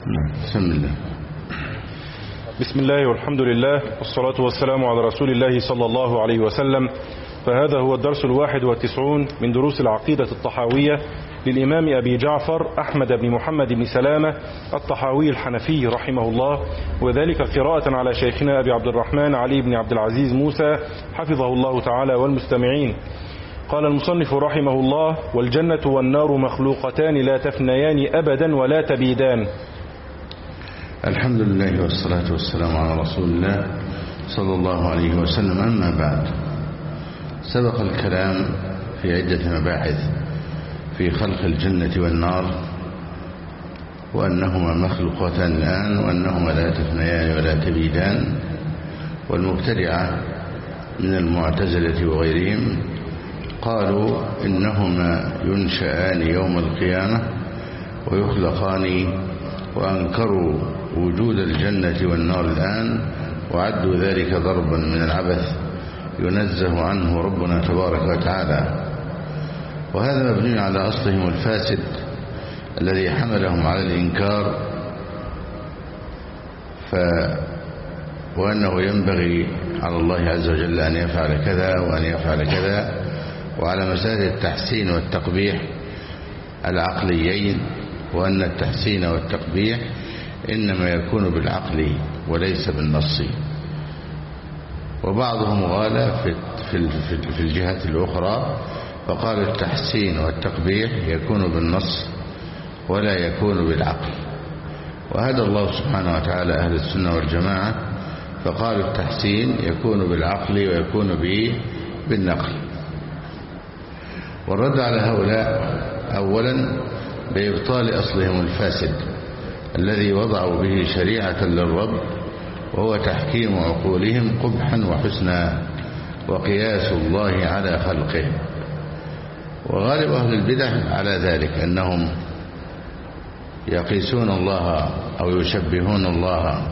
بسم الله. بسم الله والحمد لله والصلاة والسلام على رسول الله صلى الله عليه وسلم. فهذا هو الدرس 91 من دروس العقيدة الطحاوية للإمام أبي جعفر أحمد بن محمد بن سلامة الطحاوي الحنفي رحمه الله، وذلك قراءة على شيخنا أبي عبد الرحمن علي بن عبد العزيز موسى حفظه الله تعالى والمستمعين. قال المصنف رحمه الله: والجنة والنار مخلوقتان لا تفنيان أبدا ولا تبيدان. الحمد لله والصلاة والسلام على رسول الله صلى الله عليه وسلم. أما بعد، سبق الكلام في عدة مباحث في خلق الجنة والنار، وأنهما مخلوقتان الآن، وأنهما لا تفنيان ولا تبيدان. والمبتدعة من المعتزلة وغيرهم قالوا إنهما ينشآن يوم القيامة ويخلقان، وأنكروا وجود الجنة والنار الآن، وعدوا ذلك ضربا من العبث ينزه عنه ربنا تبارك وتعالى. وهذا مبني على أصلهم الفاسد الذي حملهم على الإنكار، وأنه ينبغي على الله عز وجل أن يفعل كذا وأن يفعل كذا، وعلى مسائل التحسين والتقبيح العقليين، وأن التحسين والتقبيح إنما يكون بالعقل وليس بالنص. وبعضهم غال في الجهة الأخرى فقال التحسين والتقبيح يكون بالنص ولا يكون بالعقل. وهدى الله سبحانه وتعالى أهل السنة والجماعة فقالوا التحسين يكون بالعقل ويكون بالنقل. والرد على هؤلاء أولا بإبطال أصلهم الفاسد الذي وضعوا به شريعة للرب، وهو تحكيم عقولهم قبحا وحسنا وقياس الله على خلقه. وغالب أهل البدع على ذلك، أنهم يقيسون الله أو يشبهون الله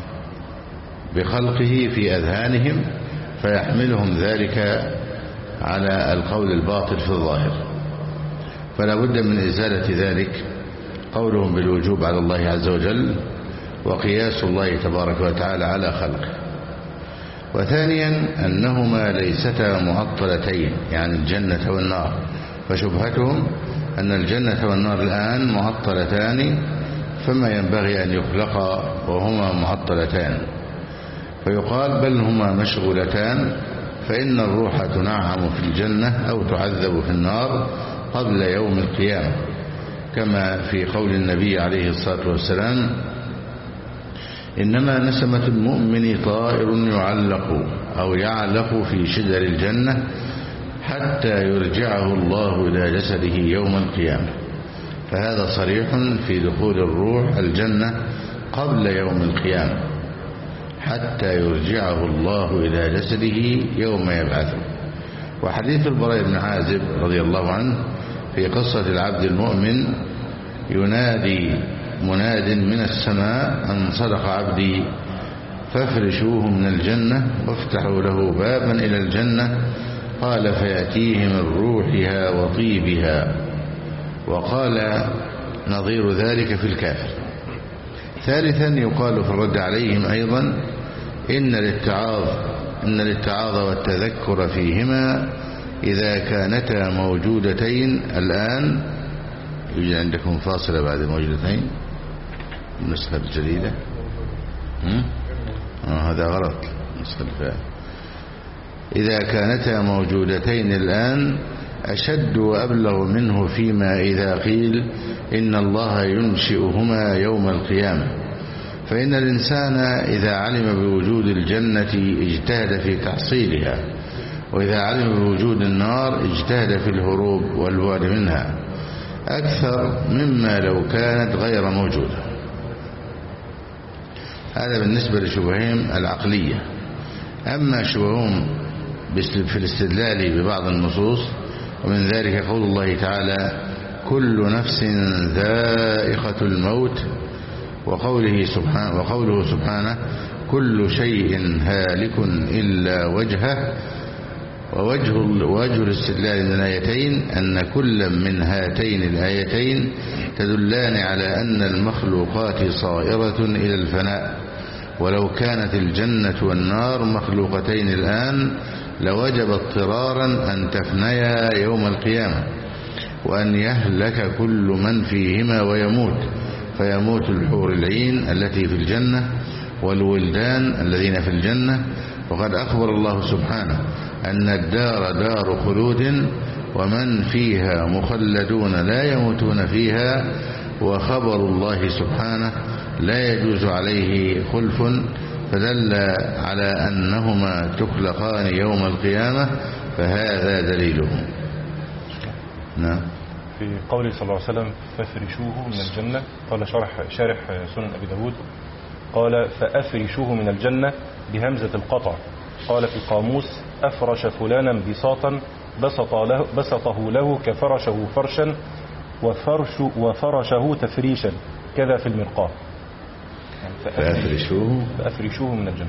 بخلقه في أذهانهم، فيحملهم ذلك على القول الباطل في الظاهر. فلا بد من إزالة ذلك، قولهم بالوجوب على الله عز وجل وقياس الله تبارك وتعالى على خلقه. وثانيا أنهما ليستا معطلتين، يعني الجنة والنار، فشبهتهم أن الجنة والنار الآن معطلتان، فما ينبغي أن يخلقا وهما معطلتان. فيقال بل هما مشغولتان، فإن الروح تنعم في الجنة أو تعذب في النار قبل يوم القيامة، كما في قول النبي عليه الصلاة والسلام: إنما نسمة المؤمن طائر يعلق في شجر الجنة حتى يرجعه الله إلى جسده يوم القيامة. فهذا صريح في دخول الروح الجنة قبل يوم القيامة، حتى يرجعه الله إلى جسده يوم يبعثه. وحديث البراء بن عازب رضي الله عنه في قصة العبد المؤمن: ينادي مناد من السماء أن صدق عبدي فافرشوه من الجنة وافتحوا له بابا إلى الجنة، قال فيأتيه من روحها وطيبها. وقال نظير ذلك في الكافر. ثالثا يقال في الرد عليهم أيضا: إن الاتعاظ والتذكر فيهما إذا كانتا موجودتين الآن. يوجد عندكم فاصلة بعد موجودتين النسخة الجديدة؟ هذا غلط، النسخة الفائدة. إذا كانتا موجودتين الآن أشد وأبلغ منه فيما إذا قيل إن الله ينشئهما يوم القيامة. فإن الإنسان إذا علم بوجود الجنة اجتهد في تحصيلها، وإذا علم بوجود النار اجتهد في الهروب والبعد منها أكثر مما لو كانت غير موجودة. هذا بالنسبة لشبههم العقلية. أما شبههم في الاستدلال ببعض النصوص، ومن ذلك قول الله تعالى: كل نفس ذائقة الموت، وقوله سبحانه: كل شيء هالك إلا وجهه. ووجه الاستدلال من الآيتين أن كل من هاتين الآيتين تدلان على أن المخلوقات صائرة إلى الفناء، ولو كانت الجنة والنار مخلوقتين الآن لوجب اضطرارا أن تفنيا يوم القيامة، وأن يهلك كل من فيهما ويموت، فيموت الحور العين التي في الجنة والولدان الذين في الجنة. وقد أخبر الله سبحانه أن الدار دار خلود ومن فيها مخلدون لا يموتون فيها، وخبر الله سبحانه لا يجوز عليه خلف، فدل على أنهما تخلقان يوم القيامة، فهذا دليله. نعم. في قوله صلى الله عليه وسلم فافرشوه من الجنة، قال شارح سنن أبي داود قال فأفرشوه من الجنة بهمزة القطع. قال في القاموس أفرش فلانا بساطا بسطه له كفرشه فرشا وفرشه تفريشا، كذا في المرقاة. فأفرشوه من الجنة.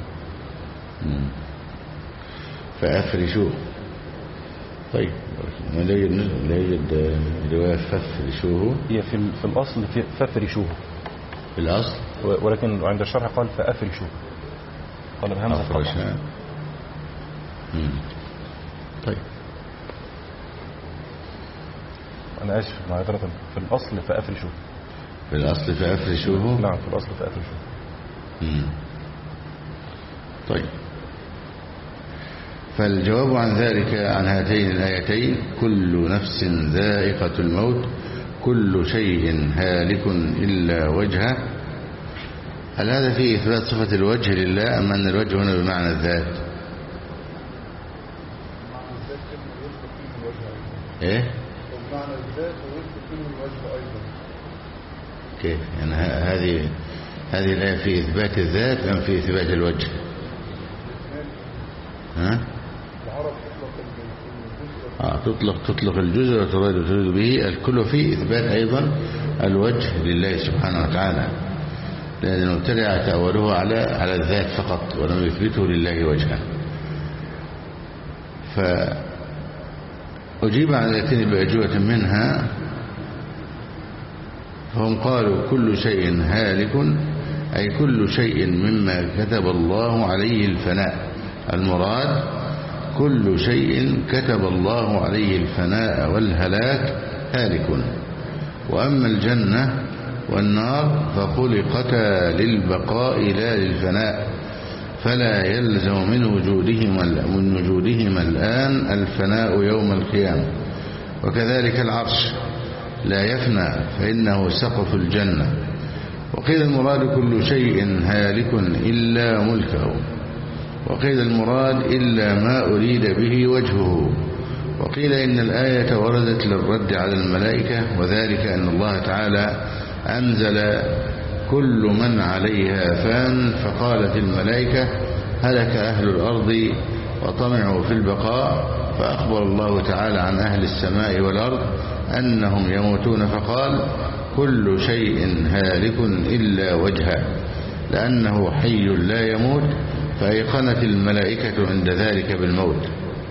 فأفرشوه. طيب لا يوجد رواية فافرشوه. هي في الأصل فافرشوه في الأصل، ولكن عند الشرح قال فأفرشوه، قال بهمزة القطع. طيب أنا آسف معذرة، في الأصل فأفرشوه. في الأصل فأفرشوه. نعم في الأصل فأفرشوه. طيب، فالجواب عن ذلك عن هاتين الآيتين كل نفس ذائقة الموت كل شيء هالك إلا وجهه. هل هذا فيه إثبات صفة الوجه لله أم أن الوجه هنا بمعنى الذات؟ إيه؟ بمعنى الذات ويذكر فيه الوجه أيضا. كيف؟ يعني هذه الآية في إثبات الذات أم في إثبات الوجه؟ ها؟ تطلق الجزء وتريد به الكل، في إثبات أيضا الوجه لله سبحانه وتعالى، لأن المبتدع تأوله على الذات فقط ولم يثبته لله وجها. فأجيب عن الآيتين بأجوبة منها، فهم قالوا كل شيء هالك أي كل شيء مما كتب الله عليه الفناء. المراد كل شيء كتب الله عليه الفناء والهلاك هالك. وأما الجنة والنار فخلقتا للبقاء لا للفناء، فلا يلزم من وجودهما الآن الفناء يوم القيامة. وكذلك العرش لا يفنى فإنه سقف الجنة. وقيل المراد كل شيء هالك إلا ملكه، وقيل المراد إلا ما أريد به وجهه. وقيل إن الآية وردت للرد على الملائكة، وذلك أن الله تعالى أنزل كل من عليها فان، فقالت الملائكة هلك أهل الأرض وطمعوا في البقاء، فأخبر الله تعالى عن أهل السماء والأرض أنهم يموتون، فقال كل شيء هالك إلا وجهه، لأنه حي لا يموت، فأيقنت الملائكة عند ذلك بالموت.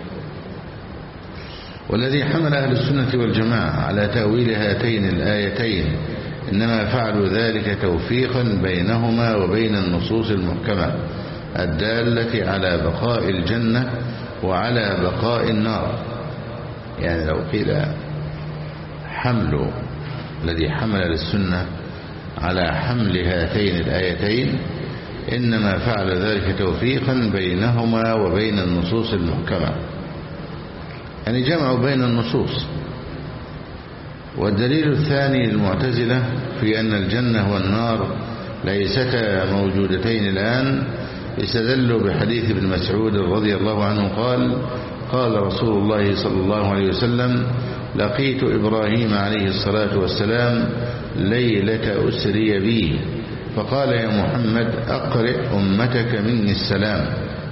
والذي حمل أهل السنة والجماعة على تأويل هاتين الآيتين إنما فعلوا ذلك توفيقا بينهما وبين النصوص المحكمة الدالة على بقاء الجنة وعلى بقاء النار. يعني لو قيل حمل الذي حمل للسنة على حمل هاتين الآيتين إنما فعل ذلك توفيقا بينهما وبين النصوص المحكمة، يعني جمعوا بين النصوص. والدليل الثاني للمعتزلة في أن الجنة والنار ليستا موجودتين الآن استدلوا بحديث ابن مسعود رضي الله عنه قال رسول الله صلى الله عليه وسلم لقيت إبراهيم عليه الصلاة والسلام ليلة أسري بي، فقال يا محمد أقرئ أمتك مني السلام،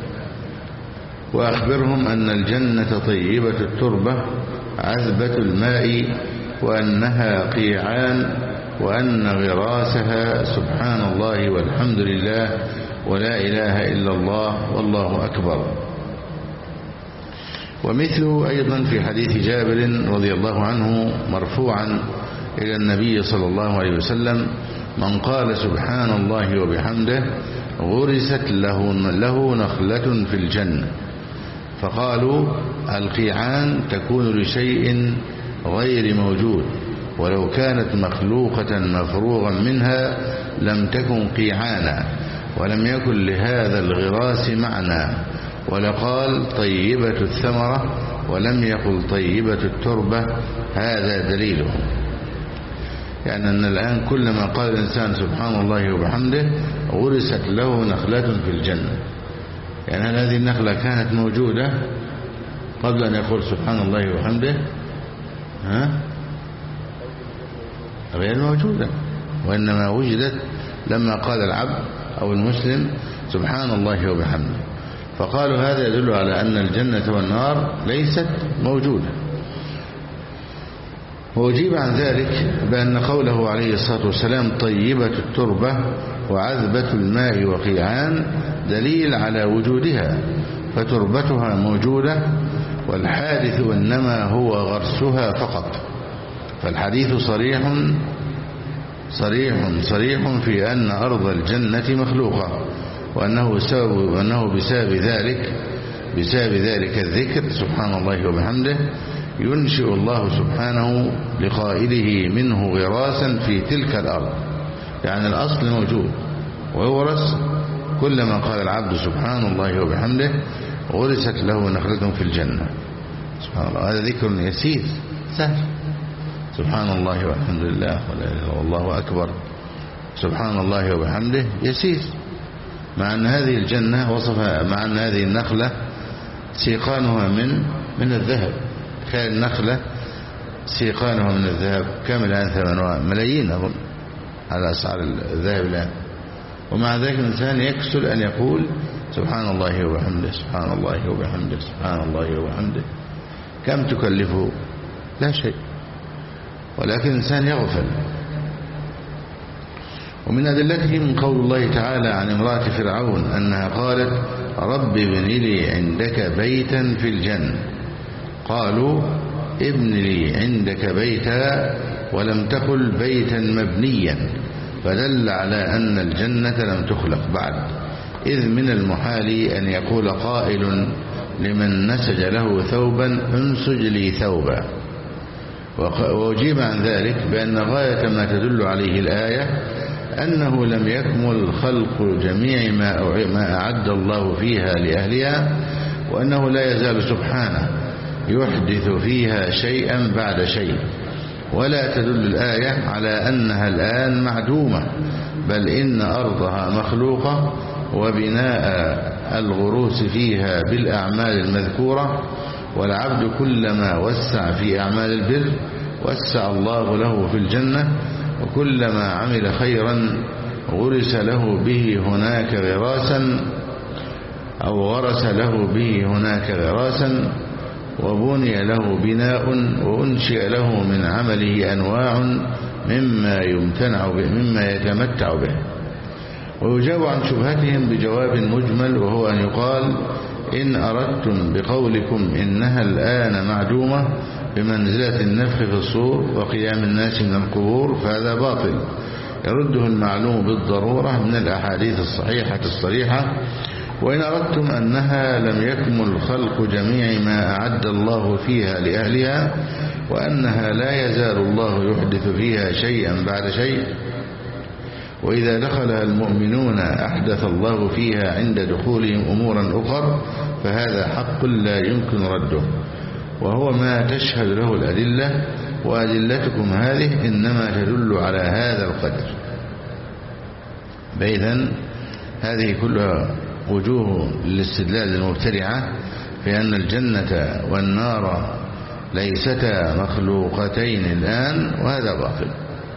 وأخبرهم أن الجنة طيبة التربة عذبة الماء، وأنها قيعان، وأن غراسها سبحان الله والحمد لله ولا إله إلا الله والله أكبر. ومثله أيضا في حديث جابر رضي الله عنه مرفوعا إلى النبي صلى الله عليه وسلم: من قال سبحان الله وبحمده غرست له نخلة في الجنة. فقالوا: القيعان تكون لشيء غير موجود، ولو كانت مخلوقة مفروغا منها لم تكن قيعانا، ولم يكن لهذا الغراس معنى، ولقال طيبة الثمرة ولم يقل طيبة التربة. هذا دليله. يعني أن الآن كلما قال الإنسان سبحان الله وبحمده غرست له نخلة في الجنة. يعني هل هذه النخلة كانت موجودة قبل أن يقول سبحان الله وبحمده؟ غير موجودة، وإنما وجدت لما قال العبد أو المسلم سبحان الله وبحمده. فقالوا هذا يدل على أن الجنة والنار ليست موجودة. وأجيب عن ذلك بأن قوله عليه الصلاة والسلام طيبة التربة وعذبة الماء وقيعان دليل على وجودها، فتربتها موجودة، والحادث إنما هو غرسها فقط. فالحديث صريح في أن أرض الجنة مخلوقة، وأنه بسبب ذلك الذكر سبحان الله وبحمده ينشئ الله سبحانه لقائله منه غراسا في تلك الأرض. يعني الأصل موجود ويورث. كلما قال العبد سبحان الله وبحمده غرست له نخلة في الجنة. سبحان الله. هذا ذكر يسير سهل. سبحان الله والحمد لله ولا إله إلا الله أكبر. سبحان الله وبحمده يسير. مع أن هذه الجنة وصفها، مع أن هذه النخلة سيقانها من الذهب. تخيل النخلة سيقانها من الذهب كم الآن؟ 8 ملايين أظن على أسعار الذهب الآن. ومع ذلك الإنسان يكسل أن يقول سبحان الله وبحمده سبحان الله وبحمده سبحان الله وبحمده. كم تكلفه؟ لا شيء. ولكن الإنسان يغفل. ومن أدلته من قول الله تعالى عن امرأة فرعون أنها قالت رب ابن لي عندك بيتا في الجنة. قالوا ابن لي عندك بيتا، ولم تقل بيتا مبنيا، فدل على أن الجنة لم تخلق بعد، إذ من المحال أن يقول قائل لمن نسج له ثوبا انسج لي ثوبا. وأجيب عن ذلك بأن غاية ما تدل عليه الآية أنه لم يكمل خلق جميع ما أعد الله فيها لأهلها، وأنه لا يزال سبحانه يحدث فيها شيئا بعد شيء. ولا تدل الآية على أنها الآن معدومة، بل إن أرضها مخلوقة، وبناء الغروس فيها بالأعمال المذكورة. والعبد كلما وسع في أعمال البر وسع الله له في الجنة، وكلما عمل خيرا غرس له به هناك غراسا، أو غرس له به هناك غراسا، وبني له بناء، وأنشئ له من عمله أنواع مما يتمتع به. ويجاب عن شبهتهم بجواب مجمل، وهو أن يقال إن أردتم بقولكم إنها الآن معدومة بمنزلة النفخ في الصور وقيام الناس من القبور، فهذا باطل يرده المعلوم بالضرورة من الأحاديث الصحيحة الصريحة. وإن أردتم أنها لم يكمل خلق جميع ما أعد الله فيها لأهلها، وأنها لا يزال الله يحدث فيها شيئا بعد شيء، وإذا دخلها المؤمنون أحدث الله فيها عند دخولهم أمورا أخر، فهذا حق لا يمكن رده، وهو ما تشهد له الأدلة، وأدلتكم هذه إنما تدل على هذا القدر. إذن هذه كلها وجوه الاستدلال المبتدعة في أن الجنة والنار ليستا مخلوقتين الآن، وهذا باطل.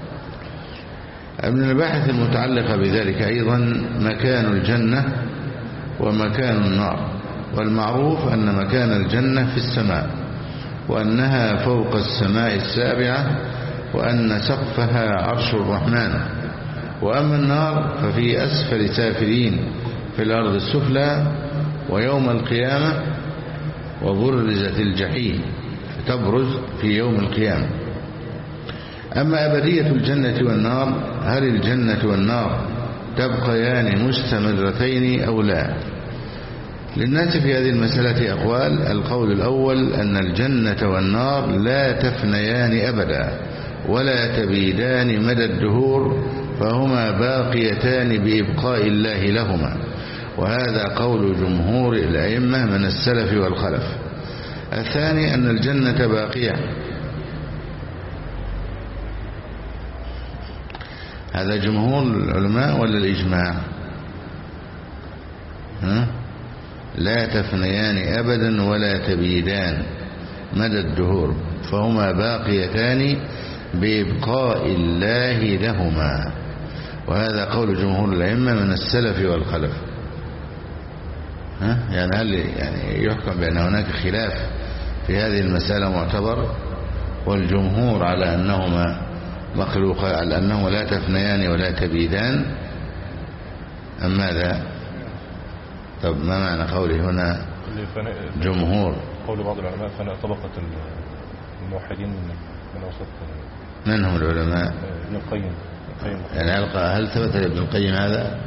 من المباحث المتعلقة بذلك أيضا مكان الجنة ومكان النار. والمعروف أن مكان الجنة في السماء، وأنها فوق السماء السابعة، وأن سقفها عرش الرحمن. وأما النار ففي أسفل سافلين في الأرض السفلى، ويوم القيامة وبرزت الجحيم تبرز في يوم القيامة. أما أبدية الجنة والنار، هل الجنة والنار تبقيان مستمرتين أو لا؟ للناس في هذه المسألة أقوال. القول الأول أن الجنة والنار لا تفنيان أبدا ولا تبيدان مدى الدهور، فهما باقيتان بإبقاء الله لهما، وهذا قول جمهور الأئمة من السلف والخلف. الثاني أن الجنة باقية، هذا جمهور العلماء ولا الإجماع؟ لا تفنيان أبدا ولا تبيدان مدى الدهور، فهما باقيتان بإبقاء الله لهما، وهذا قول جمهور الأئمة من السلف والخلف. يعني هل يحكم بأن هناك خلاف في هذه المسألة معتبر، والجمهور على أنهما مخلوقان، على أنهما لا تفنيان ولا تبيدان، أم ماذا؟ طب ما معنى قوله هنا جمهور؟ قول بعض العلماء فناء طبقة الموحدين من وسط. من هم العلماء؟ ابن القيم. يعني هل ثبت لابن القيم هذا؟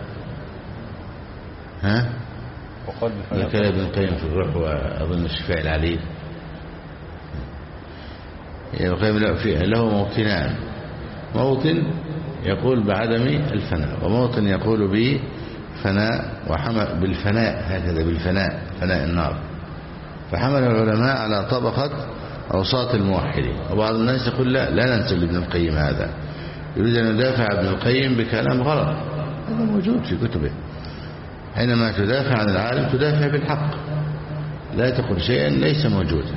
وقال ذكر ابن القيم في الروح وأظن الشفاء العليل. ابن القيم له موطنان، موطن يقول بعدم الفناء، وموطن يقول بفناء بالفناء، هكذا بالفناء، فناء النار. فحمل العلماء على طبقة أوساط الموحدين، وبعض الناس يقول لا ننسب لابن القيم هذا، يريد أن يدافع ابن القيم بكلام غلط. هذا موجود في كتبه، حينما تدافع عن العالم تدافع بالحق، لا تقول شيئا ليس موجودا.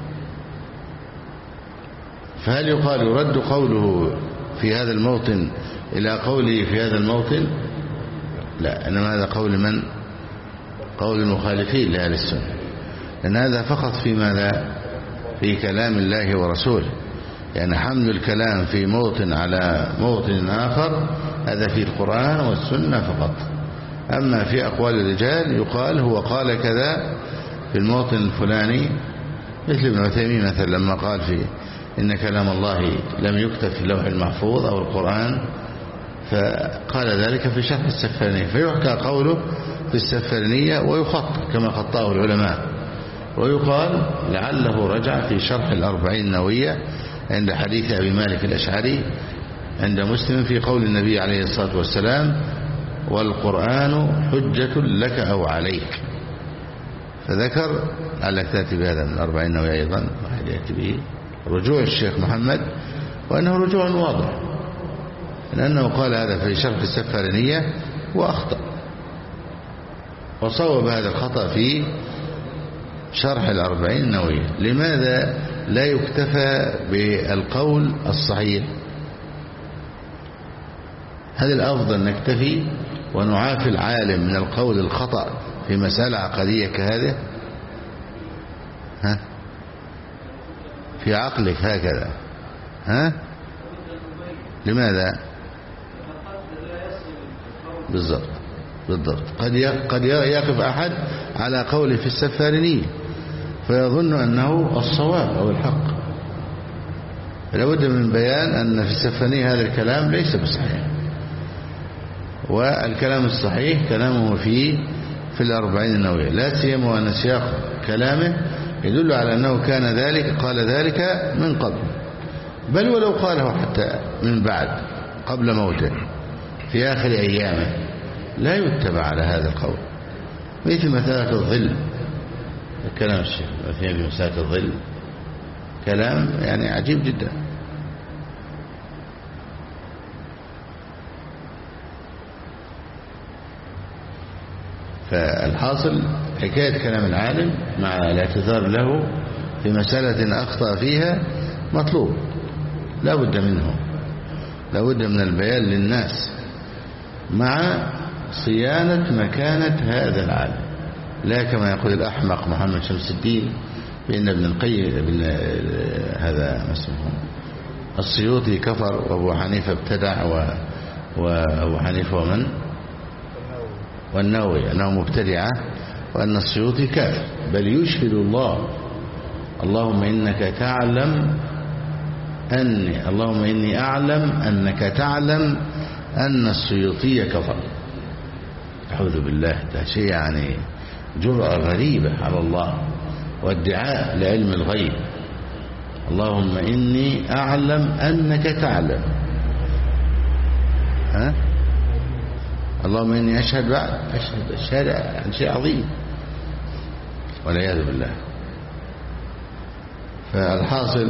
فهل يقال يرد قوله في هذا الموطن إلى قوله في هذا الموطن؟ لا، إنما هذا قول من؟ قول المخالفين لأهل السنة، لأن هذا فقط في ماذا؟ في كلام الله ورسوله، يعني حمل الكلام في موطن على موطن آخر هذا في القرآن والسنة فقط. أما في أقوال الرجال يقال هو قال كذا في الموطن الفلاني، مثل ابن عثيمين مثلا لما قال في إن كلام الله لم يكتب في اللوح المحفوظ أو القرآن، فقال ذلك في شرح السفارينية، فيحكى قوله في السفارينية ويخط كما خطاه العلماء، ويقال لعله رجع في شرح الأربعين النووية عند حديث أبي مالك الأشعري عند مسلم في قول النبي عليه الصلاة والسلام والقرآن حجة لك أو عليك، فذكر لعلك تأتي بهذا من الأربعين النووية أيضا، واحد يأتي به رجوع الشيخ محمد، وأنه رجوع واضح، لأنه قال هذا في شرح السفارينية وأخطأ، وصوب هذا الخطأ في شرح الأربعين النووية. لماذا لا يكتفى بالقول الصحيح؟ هل الأفضل نكتفي ونعافي العالم من القول الخطأ في مسألة عقدية كهذه؟ في عقلك هكذا؟ لماذا؟ بالضبط قد يقف أحد على قوله في السفارينية فيظن أنه الصواب أو الحق، لابد من بيان أن في السفارينية هذا الكلام ليس بصحيح، والكلام الصحيح كلامه في الأربعين النووية، لا سيما وأن سياق كلامه يدل على أنه كان ذلك قال ذلك من قبل، بل ولو قاله حتى من بعد قبل موته في آخر أيامه لا يتبع على هذا القول. مثل مسألة الظل، كلام الشيخ في مسألة الظل كلام يعني عجيب جدا. فالحاصل حكاية كلام العالم مع الاعتذار له في مسألة أخطأ فيها مطلوب، لا بد منه، لا بد من البيان للناس مع صيانة مكانة هذا العالم، لا كما يقول الأحمق محمد شمس الدين بأن ابن القيم هذا اسمه السيوطي كفر وأبو حنيفة ابتدع وأبو حنيفة والنووي أنه مبتدعة، وأن السيوطي كافر بل يشهد الله. اللهم إني أعلم أنك تعلم أن السيوطي كفر. أعوذ بالله، ده شيء يعني جرأة غريبة على الله وادعاء لعلم الغيب. اللهم إني أعلم أنك تعلم. اللهم إني أشهد بعد أشهد عن شيء عظيم والعياذ بالله. فالحاصل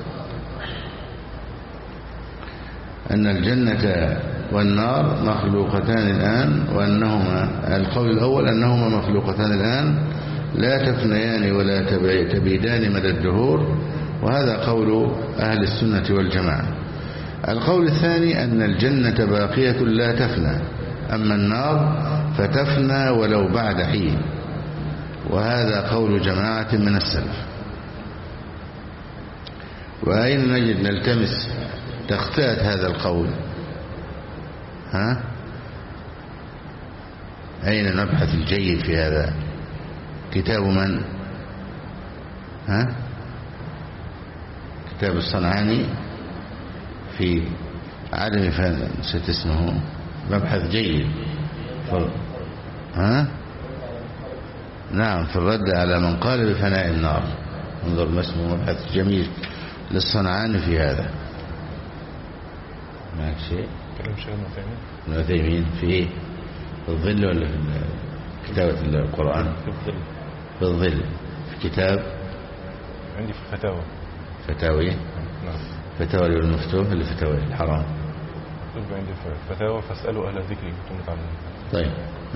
أن الجنة والنار مخلوقتان الآن، وأنهما القول الأول أنهما مخلوقتان الآن لا تفنيان ولا تبيدان مدى الدهور، وهذا قول أهل السنة والجماعة. القول الثاني أن الجنة باقية لا تفنى، أما النار فتفنى ولو بعد حين، وهذا قول جماعة من السلف. وأين نجد نلتمس تخطئة هذا القول؟ أين نبحث الجيد في هذا؟ كتاب من؟ كتاب الصنعاني في عالم نسيت اسمه، مبحث جيد نعم، في الرد على من قال بفناء النار. انظر ما اسمه، مبحث جميل للصنعاني في هذا. معك شيء؟ كلام شيخ ابن عثيمين في ايه؟ في الظل ولا في كتابة القرآن؟ في الظل. في الظل في كتاب عندي في الفتاوى. فتاوي؟ نعم. فتاوى المفتوح اللي فتاوي الحرام. عندي في الفتاوى فاسألوا أهل الذكر إن كنتم تعلمون. طيب.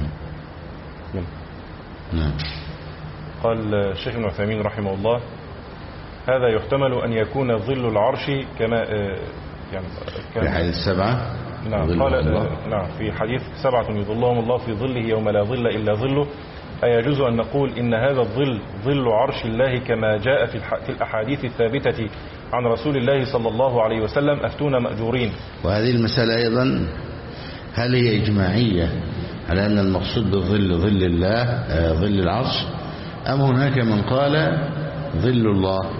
نعم. قال الشيخ ابن عثيمين رحمه الله: هذا يحتمل أن يكون ظل العرش كما يعني في حديث 7. نعم قال نعم في حديث 7 يظلهم الله في ظله يوم لا ظل إلا ظله. أيجوز أن نقول إن هذا الظل ظل عرش الله كما جاء في الأحاديث الثابتة عن رسول الله صلى الله عليه وسلم؟ أفتونا مأجورين. وهذه المسألة أيضا هل هي إجماعية على أن المقصود بالظل ظل الله ظل العرش، أم هناك من قال ظل الله؟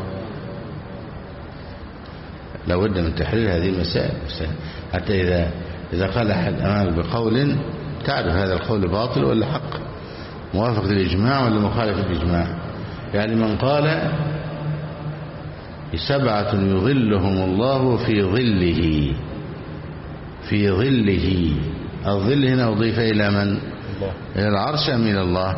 لابد من تحرير هذه المسائل، حتى إذا قال أحد أمامك بقول تعرف هذا القول باطل ولا حق، موافق للإجماع ولا مخالف للإجماع. يعني من قال 7 يظلهم الله في ظله، في ظله، الظل هنا أضيف إلى من؟ الله. إلى العرش أم إلى الله؟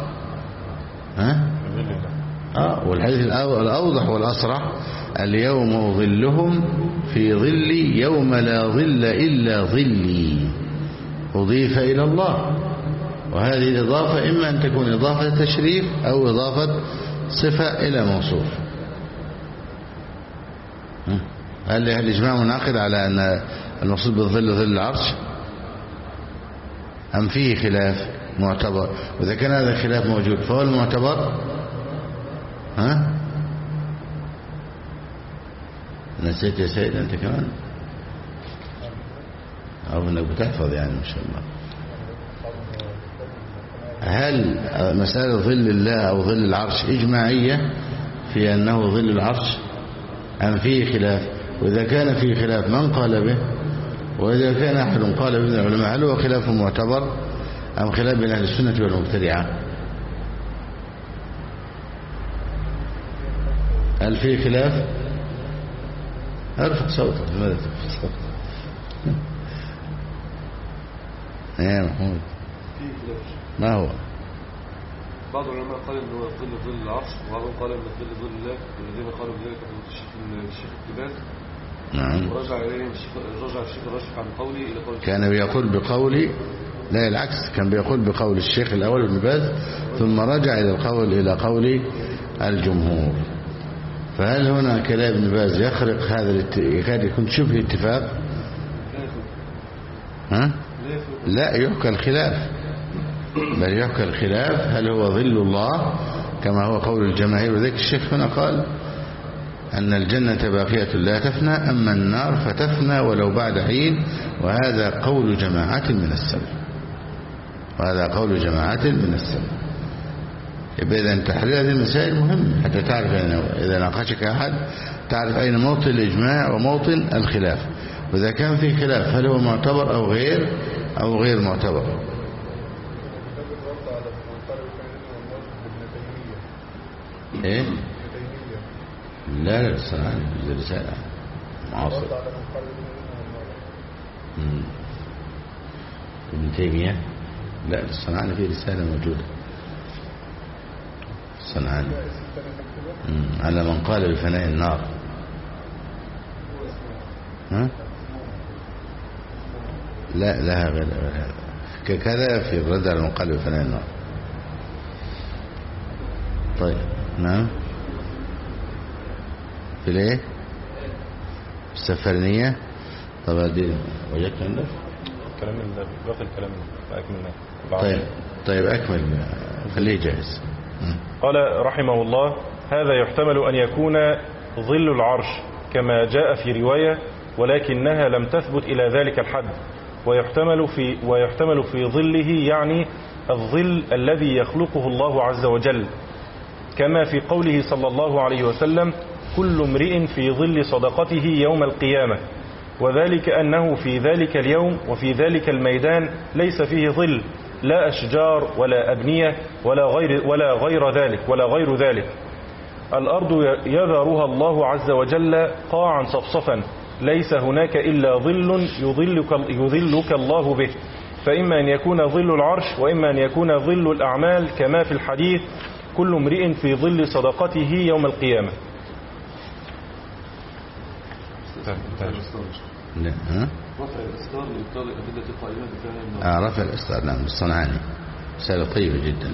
والحديث الأوضح والأصرح: اليوم أظلهم في ظلي يوم لا ظل إلا ظلي، أضيف إلى الله. وهذه الإضافة إما أن تكون إضافة تشريف أو إضافة صفة إلى موصوف. هل الإجماع منعقد على أن المقصود بالظل ظل العرش، أم فيه خلاف معتبر؟ وإذا كان هذا الخلاف موجود فهو المعتبر. نسيت يا سيد أنت كمان؟ أعرف أنك بتحفظ يعني ما شاء الله. هل مسألة ظل الله أو ظل العرش إجماعية في أنه ظل العرش، أم فيه خلاف؟ وإذا كان فيه خلاف من قال به؟ وإذا كان أحد قال به من العلماء هل هو خلاف معتبر أم خلاف بين أهل السنة والمبتدعة؟ هل فيه خلاف؟ ارفع صوتك. لماذا ترفع صوتك؟ يا محمود ما هو؟ بعض العلماء قال انه ظل العرش، وبعضهم قال ان الظل ظل الله، والذين قالوا بذلك من الشيخ الكباس. نعم. ورجع اليه الشيخ الراشد عن قولي الى قول كان بيقول بقولي، لا العكس، كان بيقول بقول الشيخ الاول ابن باز ثم رجع الى قول الجمهور. فهل هنا كلام ابن باز يخرق هذا يكاد يكون شبه اتفاق؟ لا يحكى الخلاف، بل يحكى الخلاف هل هو ظل الله كما هو قول الجماهير. وذلك الشيخ هنا قال أن الجنة باقية لا تفنى، أما النار فتفنى ولو بعد حين، وهذا قول جماعة من السلف، وهذا قول جماعة من السلف. يبقى إذا تحرير هذه المسائل مهم حتى تعرف إذا ناقشك أحد تعرف أين موطن الإجماع وموطن الخلاف، وإذا كان في خلاف هل هو معتبر أو غير معتبر. إيه؟ لا الصنعاني في رسالة معاصر. ابن تيمية لا الصنعاني في رسالة موجودة الصنعاني على من قال بفناء النار. ها؟ لا لها غير كذا في الرد على من قال بفناء النار. طيب نعم في الايه السفرنية. طب دي وجدت عندك كلام باقي الكلام أكملناه. طيب أكمل خليه جاهز. قال رحمه الله هذا يحتمل أن يكون ظل العرش كما جاء في رواية ولكنها لم تثبت إلى ذلك الحد، ويحتمل في ظله يعني الظل الذي يخلقه الله عز وجل، كما في قوله صلى الله عليه وسلم كل امرئ في ظل صدقته يوم القيامة، وذلك أنه في ذلك اليوم وفي ذلك الميدان ليس فيه ظل لا أشجار ولا أبنية ولا غير ذلك. الأرض يذرها الله عز وجل قاعا صفصفا ليس هناك إلا ظل يظلك الله به، فإما أن يكون ظل العرش وإما أن يكون ظل الأعمال كما في الحديث كل امرئ في ظل صدقته يوم القيامة. رفع الأستار لإبطال الأدلة القائمة بفعل النار. رفع الأستار نعم الصنعاني رسالة طيبة جدا.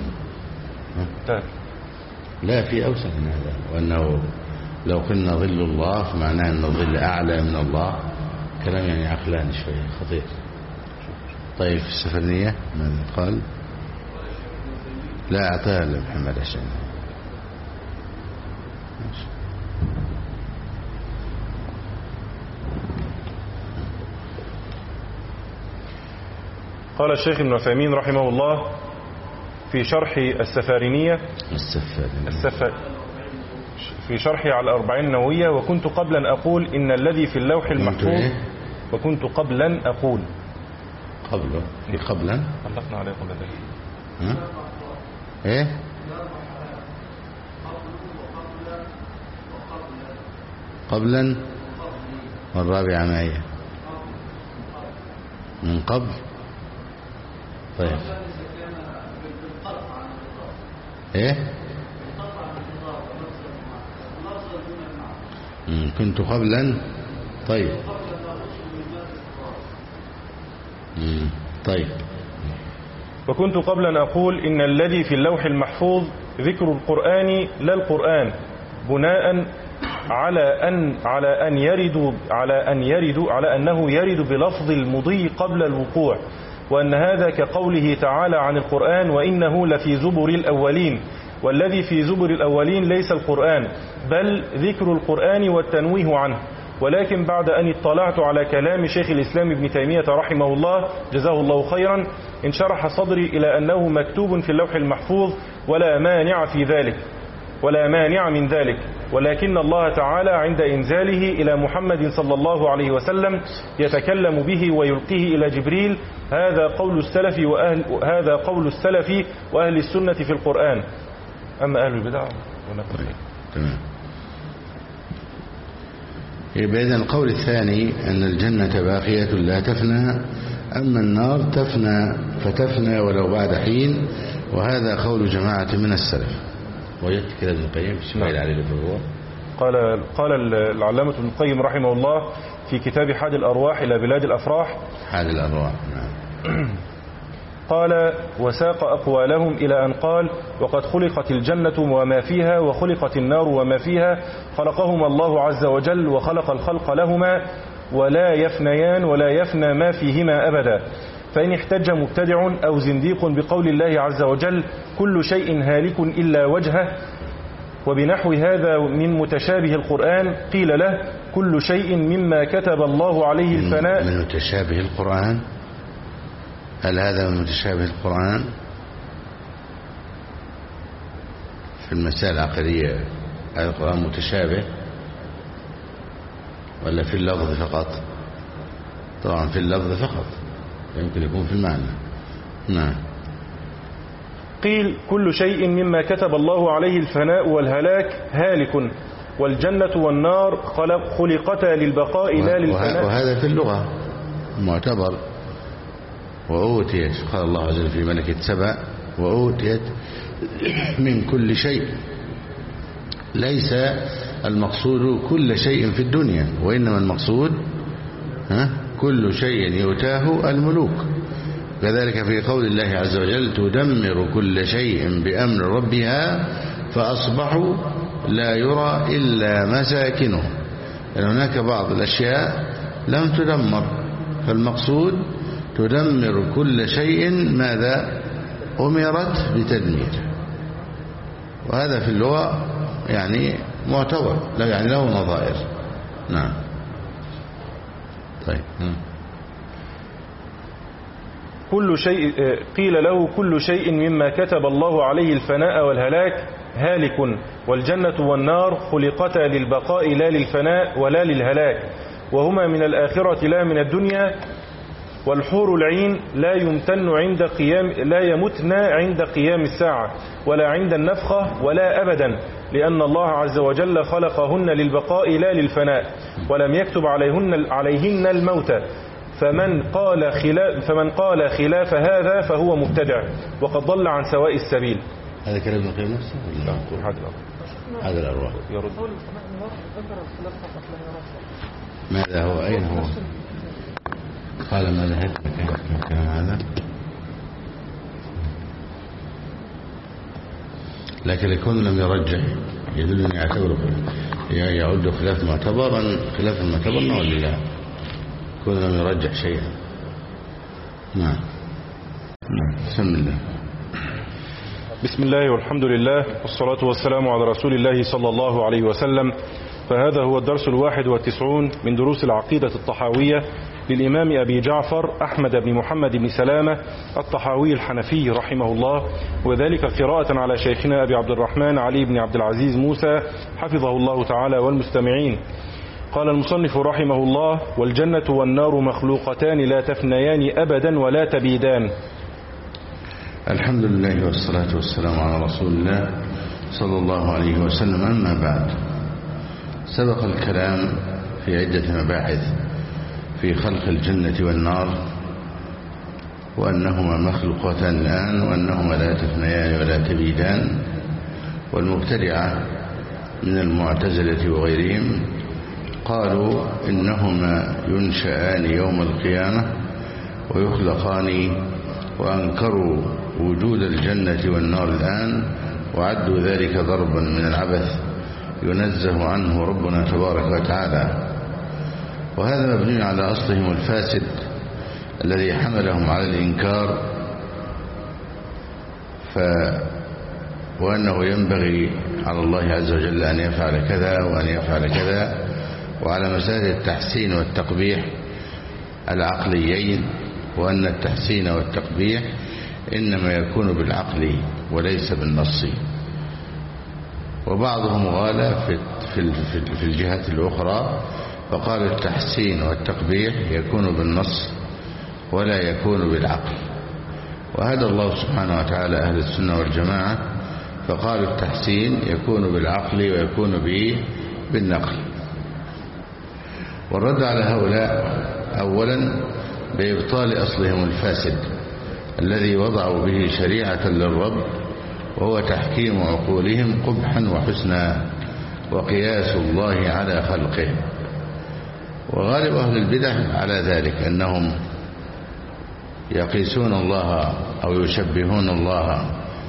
لا في أوسع من هذا، وأنه لو قلنا ظل الله فمعناه أن الظل أعلى من الله، كلام يعني عقلاني شوية خطير. طيب في السفرنية ماذا قال؟ لا أعطيها لمحمد عشان قال الشيخ ابن عثيمين رحمه الله في شرح السفارينية في شرحه على 40 النووية وكنت قبلا أقول إن الذي في اللوح المحفوظ وكنت قبلا أقول قبلا خلقنا عليه قبل ذلك ايه قبلا والرابعة ما هي من قبل. طيب ايه كنت قبلا. طيب طيب وكنت قبلا أقول إن الذي في اللوح المحفوظ ذكر القرآن لا القرآن بناء على أنه يرد بلفظ المضي قبل الوقوع، وأن هذا كقوله تعالى عن القرآن وإنه لفي زبر الأولين، والذي في زبر الأولين ليس القرآن بل ذكر القرآن والتنويه عنه. ولكن بعد أن اطلعت على كلام شيخ الإسلام ابن تيمية رحمه الله جزاه الله خيرا انشرح صدري إلى أنه مكتوب في اللوح المحفوظ ولا مانع من ذلك، ولكن الله تعالى عند إنزاله إلى محمد صلى الله عليه وسلم يتكلم به ويلقيه إلى جبريل. هذا قول السلف وأهل السنة في القرآن. أما أهل البدع تمام. يبقى إذن القول الثاني أن الجنة باقية لا تفنى، أما النار فتفنى ولو بعد حين، وهذا قول جماعة من السلف. وجدت كده ابن القيم شمال عليه الفروع. قال العلامة ابن القيم رحمه الله في كتاب حاد الأرواح إلى بلاد الأفراح. حاد الأرواح نعم. قال وساق أقوالهم إلى أن قال وقد خلقت الجنة وما فيها وخلقت النار وما فيها، خلقهما الله عز وجل وخلق الخلق لهما ولا يفنيان ولا يفنى ما فيهما أبدا. فإن احتج مبتدع أو زنديق بقول الله عز وجل كل شيء هالك إلا وجهه وبنحو هذا من متشابه القرآن، قيل له كل شيء مما كتب الله عليه الفناء. من متشابه القرآن؟ هل هذا من متشابه القرآن؟ في المسائل العقدية القرآن متشابه ولا في اللفظ فقط؟ طبعا في اللفظ فقط، يمكن يكون في المعنى. نعم. قيل كل شيء مما كتب الله عليه الفناء والهلاك هالك، والجنة والنار خلقتا للبقاء لا للفناء. وهذا في اللغة معتبر. وأوتيت، قال الله عز وجل في ملكة سبأ وأوتيت من كل شيء. ليس المقصود كل شيء في الدنيا، وإنما المقصود كل شيء يؤتاه الملوك. كذلك في قول الله عز وجل تدمر كل شيء بأمر ربها فأصبحوا لا يرى إلا مساكنهم. يعني هناك بعض الأشياء لم تدمر، فالمقصود تدمر كل شيء ماذا أمرت بتدميره. وهذا في اللغة يعني معتبر، يعني له نظائر. نعم. طيب. كل شيء قيل له كل شيء مما كتب الله عليه الفناء والهلاك هالك، والجنة والنار خلقتا للبقاء لا للفناء ولا للهلاك، وهما من الآخرة لا من الدنيا. والحور العين لا يمتن عند قيام الساعة ولا عند النفخة ولا أبدا، لأن الله عز وجل خلقهن للبقاء لا للفناء، ولم يكتب عليهن الموت. فمن قال خلاف هذا فهو مبتدع وقد ضل عن سواء السبيل. هذا كلام ابن القيم نفسه ولا هذا الأرواح؟ يرد. ماذا هو؟ أين هو؟ قال ماذا هذا الكلام هذا؟ لكن يكون لم يرجح يدل أن يعتبر يعد خلاف معتبرا خلاف معتبرا ولا لا؟ يكون لم يرجح شيئا. نعم. بسم الله. بسم الله والحمد لله والصلاة والسلام على رسول الله صلى الله عليه وسلم. فهذا هو الدرس 91 من دروس العقيدة الطحاوية للإمام أبي جعفر أحمد بن محمد بن سلامة الطحاوي الحنفي رحمه الله، وذلك قراءة على شيخنا أبي عبد الرحمن علي بن عبد العزيز موسى حفظه الله تعالى والمستمعين. قال المصنف رحمه الله: والجنة والنار مخلوقتان لا تفنيان أبدا ولا تبيدان. الحمد لله والصلاة والسلام على رسول الله صلى الله عليه وسلم. أما بعد، سبق الكلام في عدة مباحث في خلق الجنة والنار، وأنهما مخلوقتان الآن، وأنهما لا تفنيان ولا تبيدان. والمبتدعة من المعتزلة وغيرهم قالوا إنهما ينشآن يوم القيامة ويخلقان، وأنكروا وجود الجنة والنار الآن، وعدوا ذلك ضربا من العبث ينزه عنه ربنا تبارك وتعالى. وهذا مبني على أصلهم الفاسد الذي حملهم على الإنكار، وأنه ينبغي على الله عز وجل أن يفعل كذا وأن يفعل كذا، وعلى مسألة التحسين والتقبيح العقليين، وأن التحسين والتقبيح إنما يكون بالعقل وليس بالنص. وبعضهم غال في الجهة الأخرى فقال التحسين والتقبيح يكون بالنص ولا يكون بالعقل. وهدى الله سبحانه وتعالى أهل السنة والجماعة فقالوا التحسين يكون بالعقل ويكون بالنقل. والرد على هؤلاء أولا بإبطال أصلهم الفاسد الذي وضعوا به شريعة للرب، وهو تحكيم عقولهم قبحا وحسنا وقياس الله على خلقه. وغالب أهل البدع على ذلك، أنهم يقيسون الله أو يشبهون الله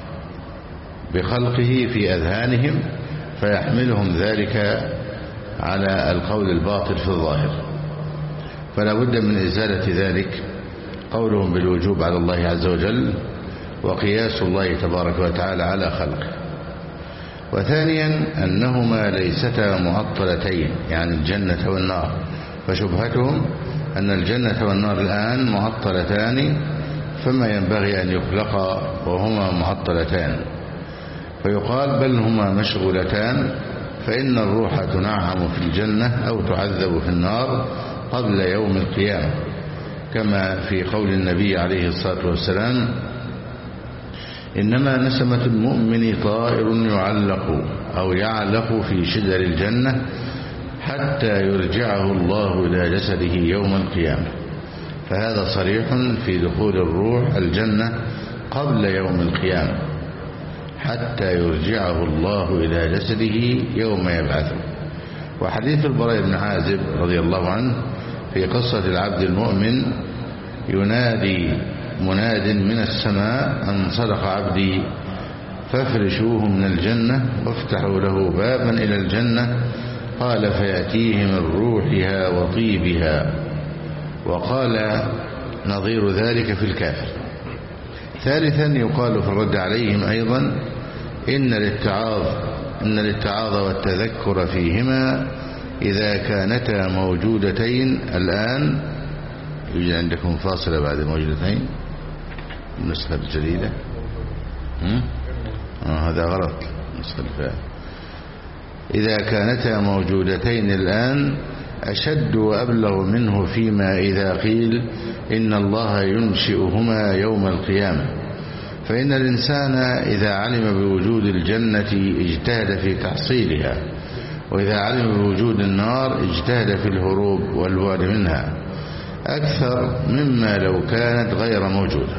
بخلقه في أذهانهم، فيحملهم ذلك على القول الباطل في الظاهر. فلا بد من إزالة ذلك، قولهم بالوجوب على الله عز وجل وقياس الله تبارك وتعالى على خلقه. وثانيا أنهما ليستا معطلتين، يعني الجنة والنار، فشبهتهم أن الجنة والنار الآن معطلتان، فما ينبغي أن يخلقا وهما معطلتان. فيقال بل هما مشغولتان، فإن الروح تنعم في الجنة أو تعذب في النار قبل يوم القيامة، كما في قول النبي عليه الصلاة والسلام: إنما نسمة المؤمن طائر يعلق في شجر الجنة حتى يرجعه الله إلى جسده يوم القيامة. فهذا صريح في دخول الروح الجنة قبل يوم القيامة حتى يرجعه الله إلى جسده يوم يبعثه. وحديث البراء بن عازب رضي الله عنه في قصة العبد المؤمن: ينادي مناد من السماء أن صدق عبدي فافرشوه من الجنة وافتحوا له بابا إلى الجنة، قال فيأتيه من روحها وطيبها. وقال نظير ذلك في الكافر. ثالثا يقال في الرد عليهم أيضا: إن الاتعاظ والتذكر فيهما إذا كانتا موجودتين الآن. يوجد عندكم فاصلة بعد موجودتين النسخة الجديدة؟ هذا غلط، النسخة الفائدة. إذا كانتا موجودتين الآن أشد وأبلغ منه فيما إذا قيل إن الله ينشئهما يوم القيامة. فإن الإنسان إذا علم بوجود الجنة اجتهد في تحصيلها، وإذا علم بوجود النار اجتهد في الهروب والبعد منها أكثر مما لو كانت غير موجودة.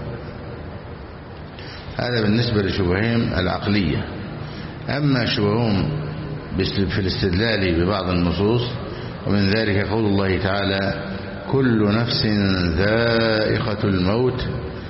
هذا بالنسبة لشبههم العقلية. أما شبههم في الاستدلال ببعض النصوص، ومن ذلك قول الله تعالى: كل نفس ذائقة الموت،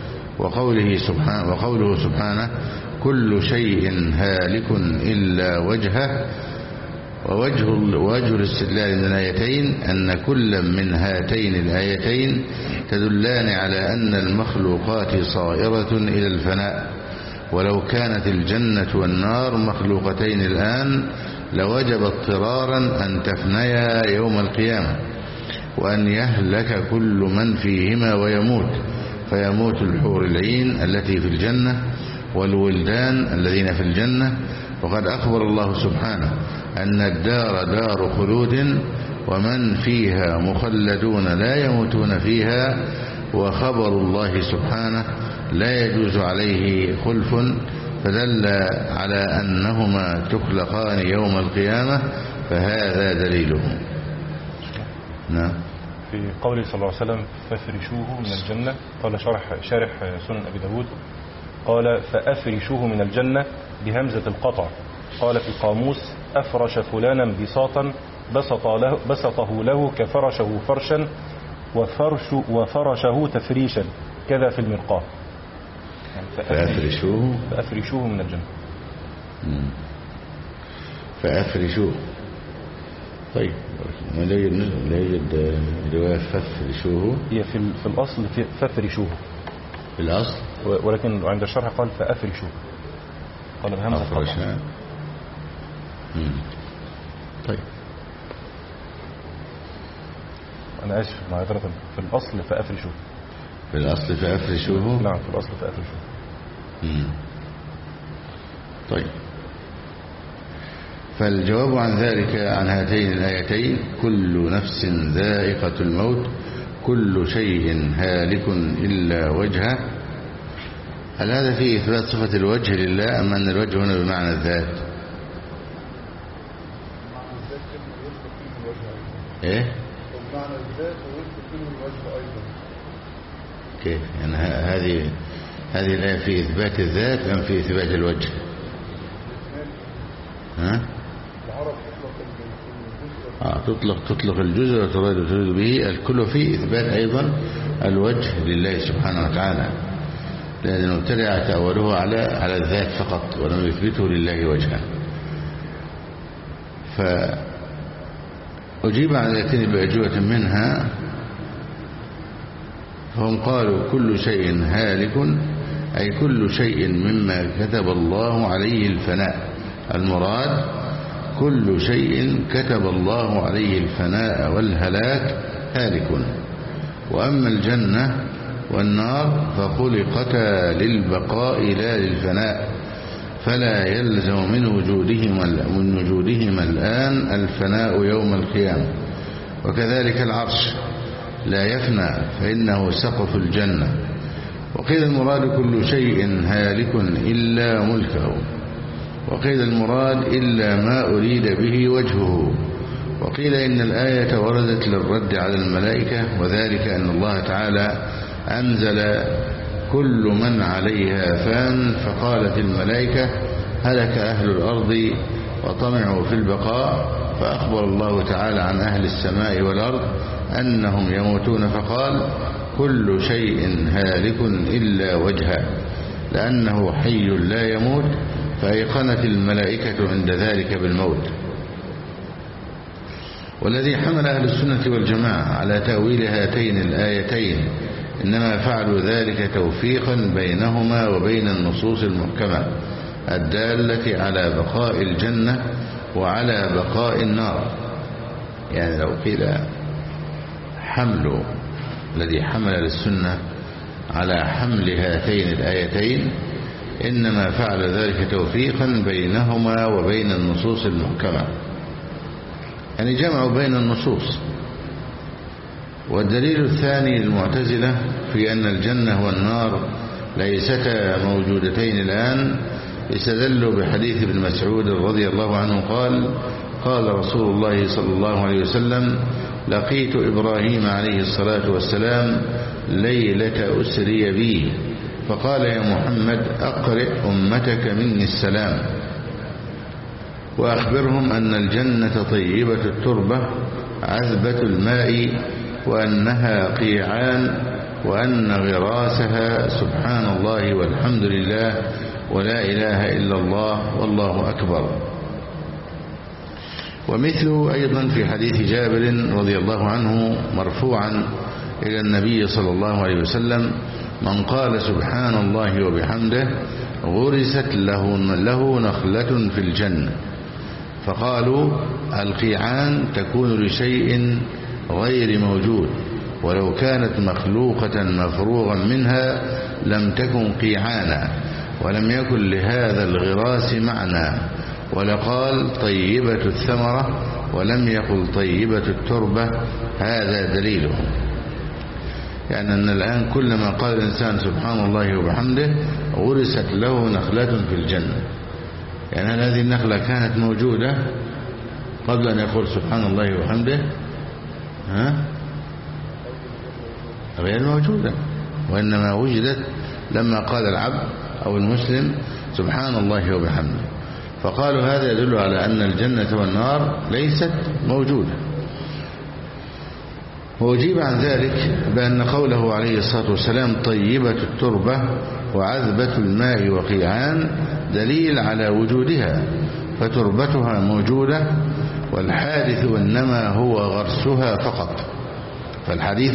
وقوله سبحانه: كل شيء هالك إلا وجهه. ووجه الاستدلال من الآيتين أن كل من هاتين الآيتين تدلان على أن المخلوقات صائرة إلى الفناء، ولو كانت الجنة والنار مخلوقتين الآن لوجب اضطرارا أن تفنيا يوم القيامة، وأن يهلك كل من فيهما ويموت، فيموت الحور العين التي في الجنة والولدان الذين في الجنة. وقد أخبر الله سبحانه أن الدار دار خلود ومن فيها مخلدون لا يموتون فيها، وخبر الله سبحانه لا يجوز عليه خلف، فدل على أنهما تخلقان يوم القيامة، فهذا دليلهم. نعم. في قوله صلى الله عليه وسلم: فافرشوه من الجنة، قال شارح سنن أبي داود قال: فأفرشوه من الجنة بهمزة القطع. قال في القاموس: أفرش فلانا بساطا بسطه له كفرشه فرشا وفرشه تفريشا، كذا في المرقاة. فأفرشوه من الجنة. فأفرشوه. طيب، لا يوجد رواية فافرشوه. هي في الأصل فافرشوه في الأصل، ولكن عند الشرح قال فأفرشوه، قال بهمزة القطع. طيب، أنا آسف معذرة، في الأصل فأفرشوه. في الأصل فأفرشوه. نعم، في الأصل فأفرشوه. طيب، فالجواب عن ذلك عن هاتين الآيتين: كل نفس ذائقة الموت، كل شيء هالك إلا وجهه. هل هذا فيه إثبات صفة الوجه لله، أم أن الوجه هنا بمعنى الذات؟ إيه؟ بمعنى الذات ويثبت فيه الوجه أيضا. كيف؟ يعني هذه الآية في إثبات الذات أم في إثبات الوجه؟ تطلق الجزء وتريد به الكل، في إثبات أيضا الوجه لله سبحانه وتعالى، لأن المبتدع تأوله على الذات فقط ولم يثبته لله وجها. فأجيب عن الآيتين بأجوبة منها، فهم قالوا: كل شيء هالك، أي كل شيء مما كتب الله عليه الفناء. المراد كل شيء كتب الله عليه الفناء والهلاك هالك. وأما الجنة والنار فخلقتا للبقاء لا للفناء، فلا يلزم من وجودهما الآن الفناء يوم القيامة. وكذلك العرش لا يفنى فإنه سقف الجنة. وقيل المراد كل شيء هالك إلا ملكه، وقيل المراد إلا ما أريد به وجهه. وقيل إن الآية وردت للرد على الملائكة، وذلك أن الله تعالى أنزل كل من عليها فان، فقالت الملائكة هلك أهل الأرض وطمعوا في البقاء، فأخبر الله تعالى عن أهل السماء والأرض أنهم يموتون، فقال كل شيء هالك إلا وجهه، لأنه حي لا يموت، فأيقنت الملائكة عند ذلك بالموت. والذي حمل أهل السنة والجماعة على تأويل هاتين الآيتين إنما فعلوا ذلك توفيقا بينهما وبين النصوص المحكمة الدالة على بقاء الجنة وعلى بقاء النار. يعني لو قيل الذي حمل للسنة على حمل هاتين الآيتين إنما فعل ذلك توفيقا بينهما وبين النصوص المحكمة، يعني جمعوا بين النصوص. والدليل الثاني للمعتزلة في أن الجنة والنار ليستا موجودتين الآن استدلوا بحديث ابن مسعود رضي الله عنه قال رسول الله صلى الله عليه وسلم لقيت إبراهيم عليه الصلاة والسلام ليلة أسري بي، فقال يا محمد أقرئ أمتك مني السلام، وأخبرهم أن الجنة طيبة التربة عذبة الماء، وأنها قيعان، وأن غراسها سبحان الله والحمد لله ولا إله إلا الله والله أكبر. ومثله أيضا في حديث جابر رضي الله عنه مرفوعا إلى النبي صلى الله عليه وسلم من قال سبحان الله وبحمده غرست له نخلة في الجنة. فقالوا القيعان تكون لشيء غير موجود، ولو كانت مخلوقة مفروغا منها لم تكن قيعانا، ولم يكن لهذا الغراس معنى، ولقال طيبة الثمرة ولم يقل طيبة التربة. هذا دليله، يعني أن الآن كلما قال الإنسان سبحان الله وبحمده غرست له نخلة في الجنة. يعني هل هذه النخلة كانت موجودة قبل أن يقول سبحان الله وبحمده؟ غير موجودة، وإنما وجدت لما قال العبد أو المسلم سبحان الله وبحمده. فقالوا هذا يدل على أن الجنة والنار ليست موجودة. وأجيب عن ذلك بأن قوله عليه الصلاة والسلام طيبة التربة وعذبة الماء وقيعان دليل على وجودها، فتربتها موجودة، والحادث إنما هو غرسها فقط. فالحديث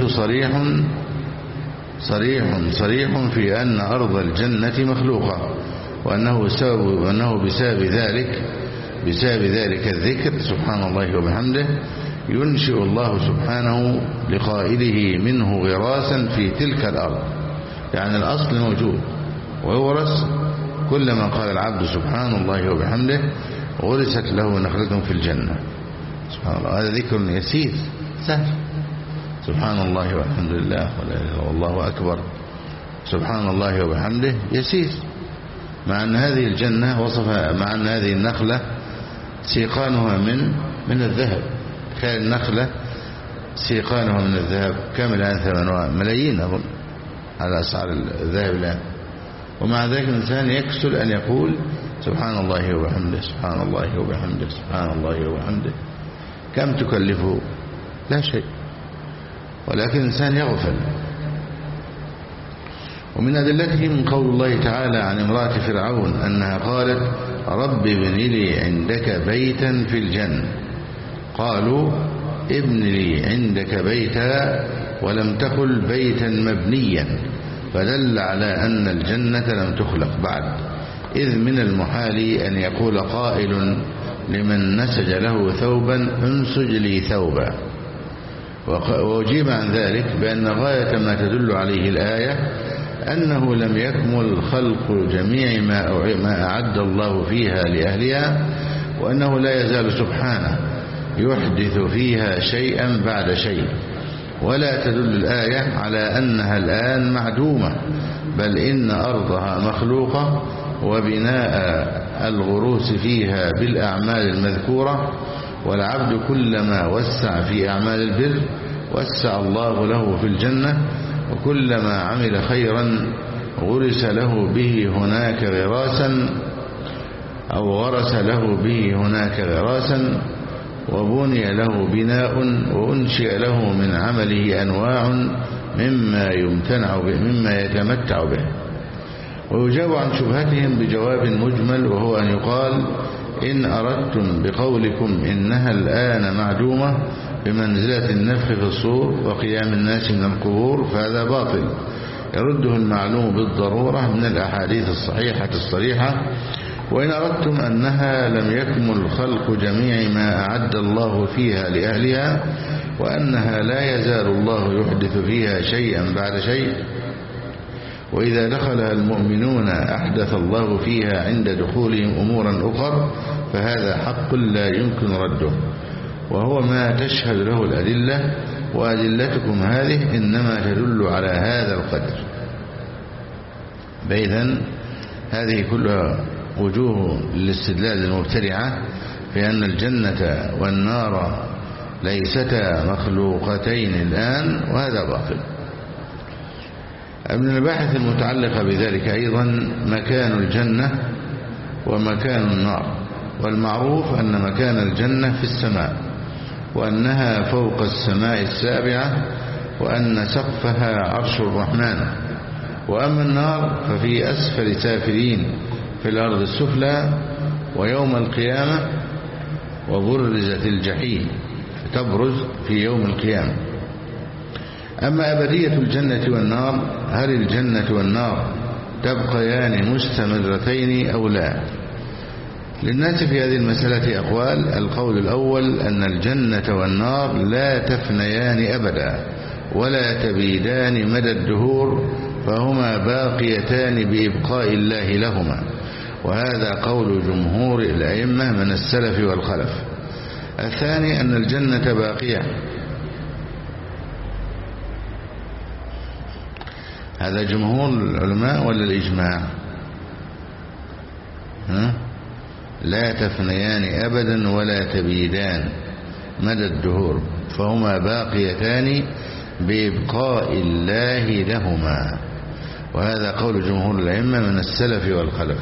صريح في أن أرض الجنة مخلوقة، وأنه بسبب ذلك الذكر سبحان الله وبحمده ينشئ الله سبحانه لقائله منه غراسا في تلك الأرض. يعني الأصل موجود ويورث، كلما قال العبد سبحان الله وبحمده غرست له نخلة في الجنة. سبحان الله، هذا ذكر يسير سهل، سبحان الله والحمد لله والله أكبر، سبحان الله وبحمده يسير. مع أن هذه الجنة وصفها، مع أن هذه النخلة سيقانها من الذهب. تخيل النخلة سيقانها من الذهب كم الآن؟ ثمنها ملايين أظن على أسعار الذهب الآن. ومع ذلك الإنسان يكسل أن يقول سبحان الله وبحمده سبحان الله وبحمده سبحان الله وبحمده. كم تكلفه؟ لا شيء، ولكن الإنسان يغفل. ومن أدلته من قول الله تعالى عن امرأة فرعون أنها قالت رب ابن لي عندك بيتا في الجنة. قالوا ابن لي عندك بيتا، ولم تقل بيتا مبنيا، فدل على أن الجنة لم تخلق بعد، إذ من المحال أن يقول قائل لمن نسج له ثوبا انسج لي ثوبا. وأجيب عن ذلك بأن غاية ما تدل عليه الآية أنه لم يكمل خلق جميع ما أعد الله فيها لأهلها، وأنه لا يزال سبحانه يحدث فيها شيئا بعد شيء. ولا تدل الآية على أنها الآن معدومة، بل إن أرضها مخلوقة، وبناء الغروس فيها بالأعمال المذكورة، والعبد كلما وسع في أعمال البر وسع الله له في الجنة، وكلما عمل خيرا غرس له به هناك غراسا أو غرس له به هناك غراسا، وبني له بناء، وأنشئ له من عمله أنواع مما يتمتع به. ويجاب عن شبهتهم بجواب مجمل، وهو أن يقال: إن أردتم بقولكم إنها الآن معدومة بمنزلة النفخ في الصور وقيام الناس من القبور، فهذا باطل يرده المعلوم بالضرورة من الأحاديث الصحيحة الصريحة. وإن أردتم أنها لم يكمل خلق جميع ما أعد الله فيها لأهلها، وأنها لا يزال الله يحدث فيها شيئا بعد شيء، وإذا دخلها المؤمنون أحدث الله فيها عند دخولهم أمورا أخر، فهذا حق لا يمكن رده، وهو ما تشهد له الأدلة، وأدلتكم هذه إنما تدل على هذا القدر. فإذن هذه كلها وجوه الاستدلال المبتدعة في أن الجنة والنار ليستا مخلوقتين الآن، وهذا باطل. من المباحث المتعلقة بذلك أيضا مكان الجنة ومكان النار. والمعروف أن مكان الجنة في السماء، وأنها فوق السماء السابعة، وأن سقفها عرش الرحمن. وأما النار ففي أسفل سافلين في الأرض السفلى، ويوم القيامة وبرزت الجحيم فتبرز في يوم القيامة. أما أبدية الجنة والنار، هل الجنة والنار تبقيان مستمرتين أو لا؟ للناس في هذه المسألة أقوال. القول الأول أن الجنة والنار لا تفنيان أبدا ولا تبيدان مدى الدهور، فهما باقيتان بإبقاء الله لهما، وهذا قول جمهور الأئمة من السلف والخلف. الثاني أن الجنة باقية، هذا جمهور العلماء ولا الإجماع؟ لا تفنيان أبدا ولا تبيدان مدى الدهور، فهما باقيتان بإبقاء الله لهما، وهذا قول جمهور الأئمة من السلف والخلف.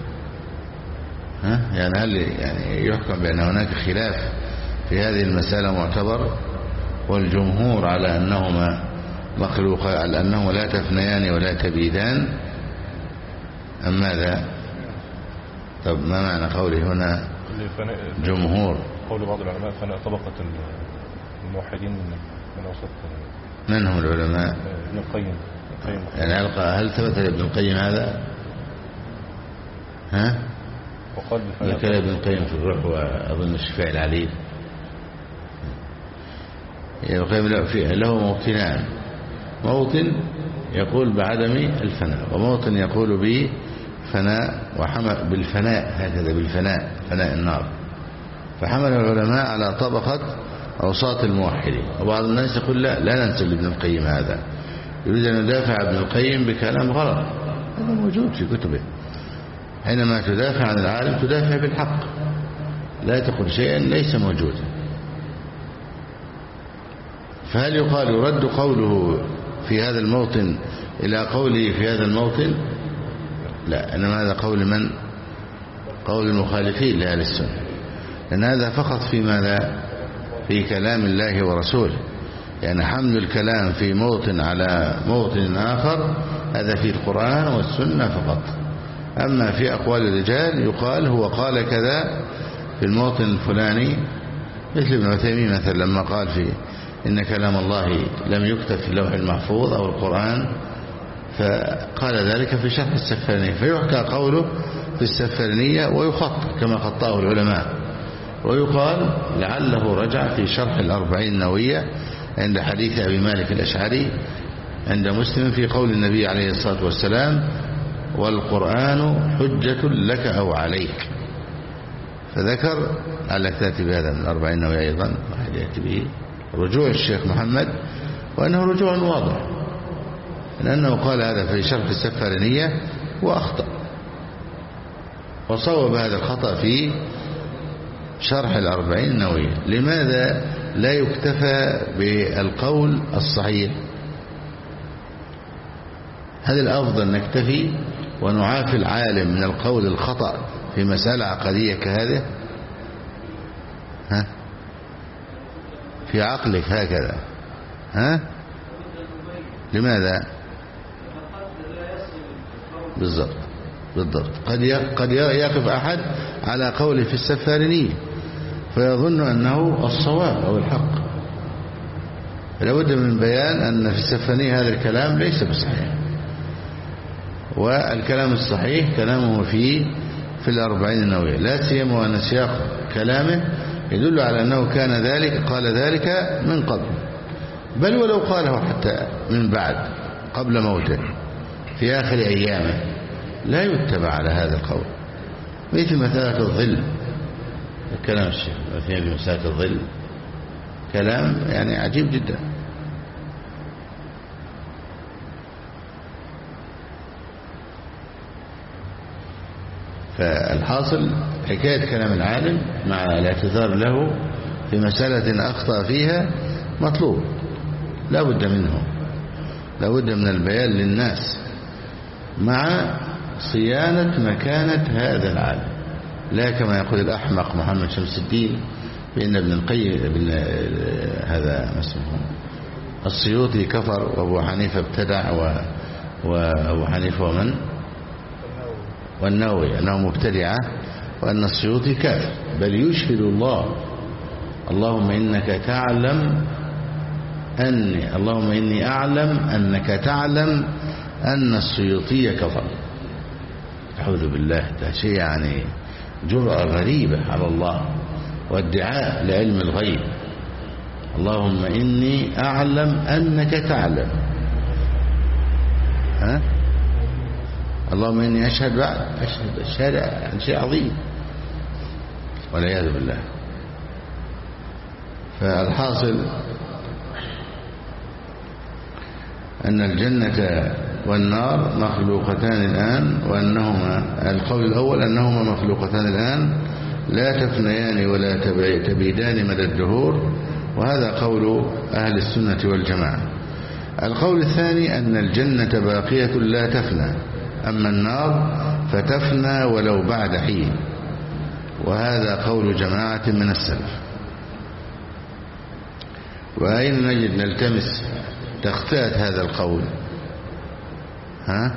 يعني هل يحكم بأن هناك خلاف في هذه المسألة معتبر، والجمهور على أنهما مخلوقان، على أنهما لا تفنيان ولا تبيدان، أم ماذا؟ طب ما معنى قوله هنا جمهور؟ قول بعض العلماء فناء طبقة الموحدين من وسط. من هم العلماء؟ ابن القيم. يعني هل ثبت لابن القيم هذا؟ وقال ذكر ابن القيم في الروح وأظن الشفاء العليل. ابن القيم له موطنان، موطن يقول بعدم الفناء، وموطن يقول بفناء وحمل بالفناء، هكذا بالفناء، فناء النار. فحمل العلماء على طبقة أوساط الموحدين. وبعض الناس يقول لا ننسب لابن القيم هذا، يريد أن يدافع ابن القيم بكلام غلط. هذا موجود في كتبه. حينما تدافع عن العالم تدافع بالحق، لا تقول شيئا ليس موجودا. فهل يقال يرد قوله في هذا الموطن إلى قوله في هذا الموطن؟ لا، إنما هذا قول من؟ قول المخالفين لأهل السنة، لأن هذا فقط في ماذا؟ في كلام الله ورسوله. يعني حمل الكلام في موطن على موطن آخر هذا في القرآن والسنة فقط. أما في أقوال الرجال يقال هو قال كذا في الموطن الفلاني، مثل ابن عثيمين مثلا لما قال في إن كلام الله لم يكتب في اللوح المحفوظ أو القرآن، فقال ذلك في شرح السفارينية، فيحكى قوله في السفارينية ويخط كما خطأه العلماء، ويقال لعله رجع في شرح الأربعين النووية عند حديث أبي مالك الأشعري عند مسلم في قول النبي عليه الصلاة والسلام: والقرآن حجة لك أو عليك. فذكر على تأتي بهذا من 40 نووي أيضا، واحد يأتي به رجوع الشيخ محمد، وأنه رجوع واضح، لأنه قال هذا في شرح السفارينية وأخطأ، وصوب هذا الخطأ في شرح 40 النووية. لماذا لا يكتفى بالقول الصحيح؟ هل الأفضل نكتفي ونعافي العالم من القول الخطأ في مسألة عقدية كهذه؟ ها؟ في عقلك هكذا؟ ها؟ لماذا؟ بالضبط قد يقف أحد على قوله في السفارينية فيظن أنه الصواب أو الحق، لابد من بيان أن في السفارينية هذا الكلام ليس بصحيح، والكلام الصحيح كلامه في 40 النووية، لا سيما وأن سياق كلامه يدل على أنه كان ذلك، قال ذلك من قبل، بل ولو قاله حتى من بعد قبل موته في آخر أيامه لا يتبع على هذا القول. مثل مسألة الظل، كلام الشيخ في مسألة الظل كلام يعني عجيب جدا. فالحاصل حكاية كلام العالم مع الاعتذار له في مسألة أخطأ فيها مطلوب، لا بد منه، لا بد من البيان للناس مع صيانة مكانة هذا العالم، لا كما يقول الأحمق محمد شمس الدين بأن ابن القيم هذا اسمه السيوطي كفر وأبو حنيفة ابتدع، وأبو حنيفة ومن والنووي أنه مبتدعة، وأن السيوطي كافر، بل يشهد الله: اللهم إني أعلم أنك تعلم أن السيوطي كفر. أعوذ بالله، ده شيء يعني جرأة غريبة على الله وادعاء لعلم الغيب. اللهم إني أعلم أنك تعلم، ها؟ اللهم إني أشهد عن شيء عظيم والعياذ بالله. فالحاصل أن الجنة والنار مخلوقتان الآن، وأنهما القول الأول أنهما مخلوقتان الآن لا تفنيان ولا تبيدان مدى الدهور، وهذا قول أهل السنة والجماعة. القول الثاني أن الجنة باقية لا تفنى، أما النار فتفنى ولو بعد حين، وهذا قول جماعة من السلف. وأين نجد نلتمس تخطئة هذا القول؟ ها؟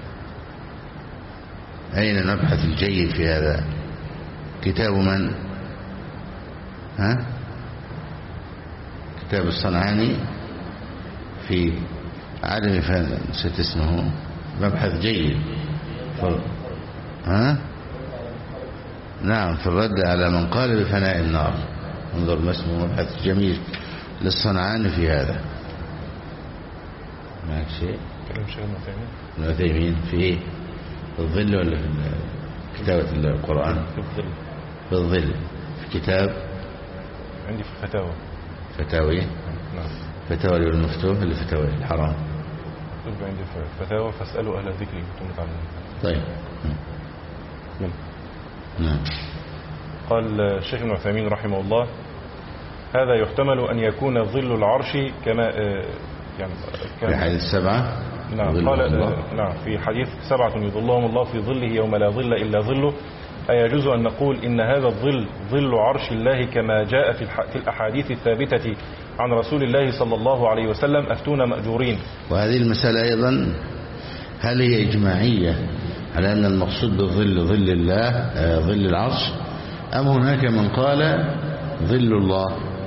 أين نبحث الجيد في هذا؟ كتاب من؟ ها؟ كتاب الصنعاني في عدم نسيت اسمه، مبحث جيد ها؟ نعم، في الرد على من قال بفناء النار، انظر ما اسمه، مبحث جميل للصنعاني في هذا. معك شيء؟ كلام شيخ ابن عثيمين في ايه؟ في الظل ولا في كتابة القرآن؟ في الظل. في الظل في كتاب عندي في الفتاوى. فتاوي؟ نعم. فتاوى المفتوح ولا فتاوى الحرام؟ مكتوب عندي في الفتاوى فاسألوا أهل الذكر إن كنتم تعلمون. طيب. نعم. قال الشيخ ابن عثيمين رحمه الله: هذا يحتمل أن يكون ظل العرش كما يعني في حديث 7. نعم قال نعم في حديث 7 يظلهم الله في ظله يوم لا ظل إلا ظله. أيجوز أن نقول إن هذا الظل ظل عرش الله كما جاء في الأحاديث الثابتة عن رسول الله صلى الله عليه وسلم؟ أفتونا مأجورين. وهذه المسألة أيضا هل هي إجماعية على أن المقصود بالظل ظل الله ظل العرش، أم هناك من قال ظل الله؟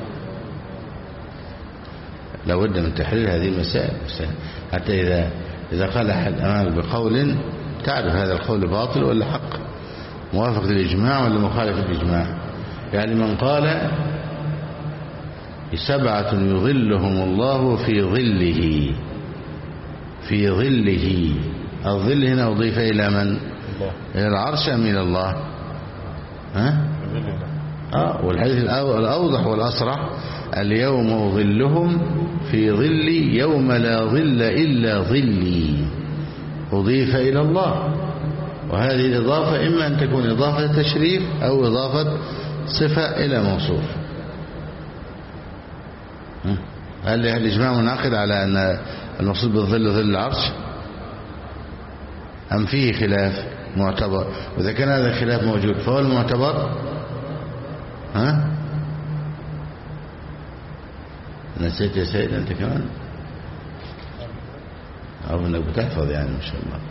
لابد من تحرير هذه المسائل، حتى إذا قال أحد أمامك بقول تعرف هذا القول باطل ولا حق، موافق للإجماع ولا مخالف للإجماع. يعني من قال 7 يظلهم الله في ظله، في ظله. الظل هنا أضيف إلى من؟ الله. إلى العرش أم إلى الله؟ ها؟ والحديث الأوضح والأصرح اليوم ظلهم في ظلي يوم لا ظل إلا ظلي، أضيف إلى الله. وهذه الإضافة إما أن تكون إضافة تشريف أو إضافة صفة إلى موصوف. هل الإجماع منعقد على أن المقصود بالظل ظل العرش أم فيه خلاف معتبر؟ وإذا كان هذا الخلاف موجود فهو المعتبر. ها؟ نسيت يا سيد أنت كمان أو أنك بتحفظ يعني ما شاء الله.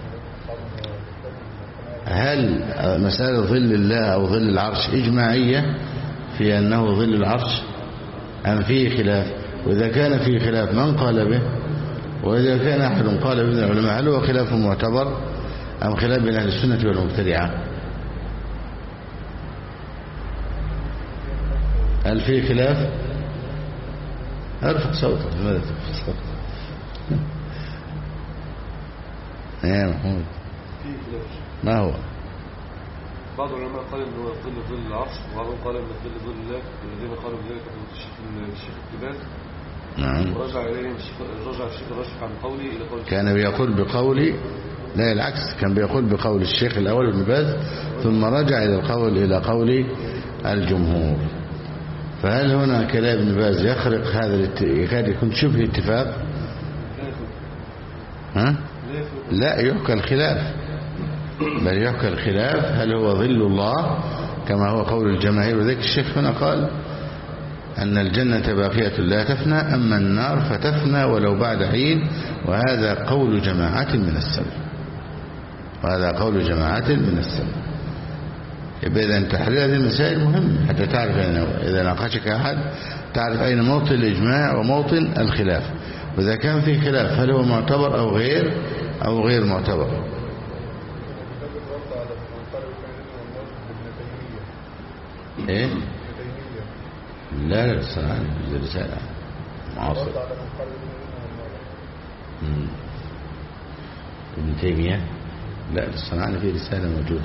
هل مسألة ظل الله أو ظل العرش إجماعية في أنه ظل العرش أم فيه خلاف؟ وإذا كان فيه خلاف من قال به؟ وإذا كان أحد قال به من العلماء هل هو خلاف معتبر أم خلاف بين أهل السنة والمبتدعة؟ هل فيه خلاف؟ ارفع صوتك. لماذا ترفع صوتك؟ يا محمود ما هو؟ بعض العلماء قال انه ظل ظل العرش، وبعضهم قال ان الظل ظل الله، والذين قالوا بذلك الشيخ الكباز. نعم. ورجع اليهم رجع الشيخ الراشد عن قولي الى قول كان بيقول بقولي، لا العكس، كان بيقول بقول الشيخ الاول ابن باز ثم رجع الى قول الجمهور. فهل هنا كلام ابن باز يخرق هذا يكاد يكون شبه اتفاق؟ ها؟ لا يحكى الخلاف، بل يحكى الخلاف هل هو ظل الله كما هو قول الجماهير. وذلك الشيخ هنا قال أن الجنة باقية لا تفنى، أما النار فتفنى ولو بعد حين، وهذا قول جماعة من السلف. يبقى إذا تحليل هذه المسائل مهم حتى تعرف إذا ناقشك أحد تعرف أين موطن الإجماع وموطن الخلاف. وإذا كان في خلاف هل هو معتبر أو غير معتبر. إيه؟ لا الصنعاني في رسالة معاصر. ابن تيمية لا الصنعاني في رسالة موجودة.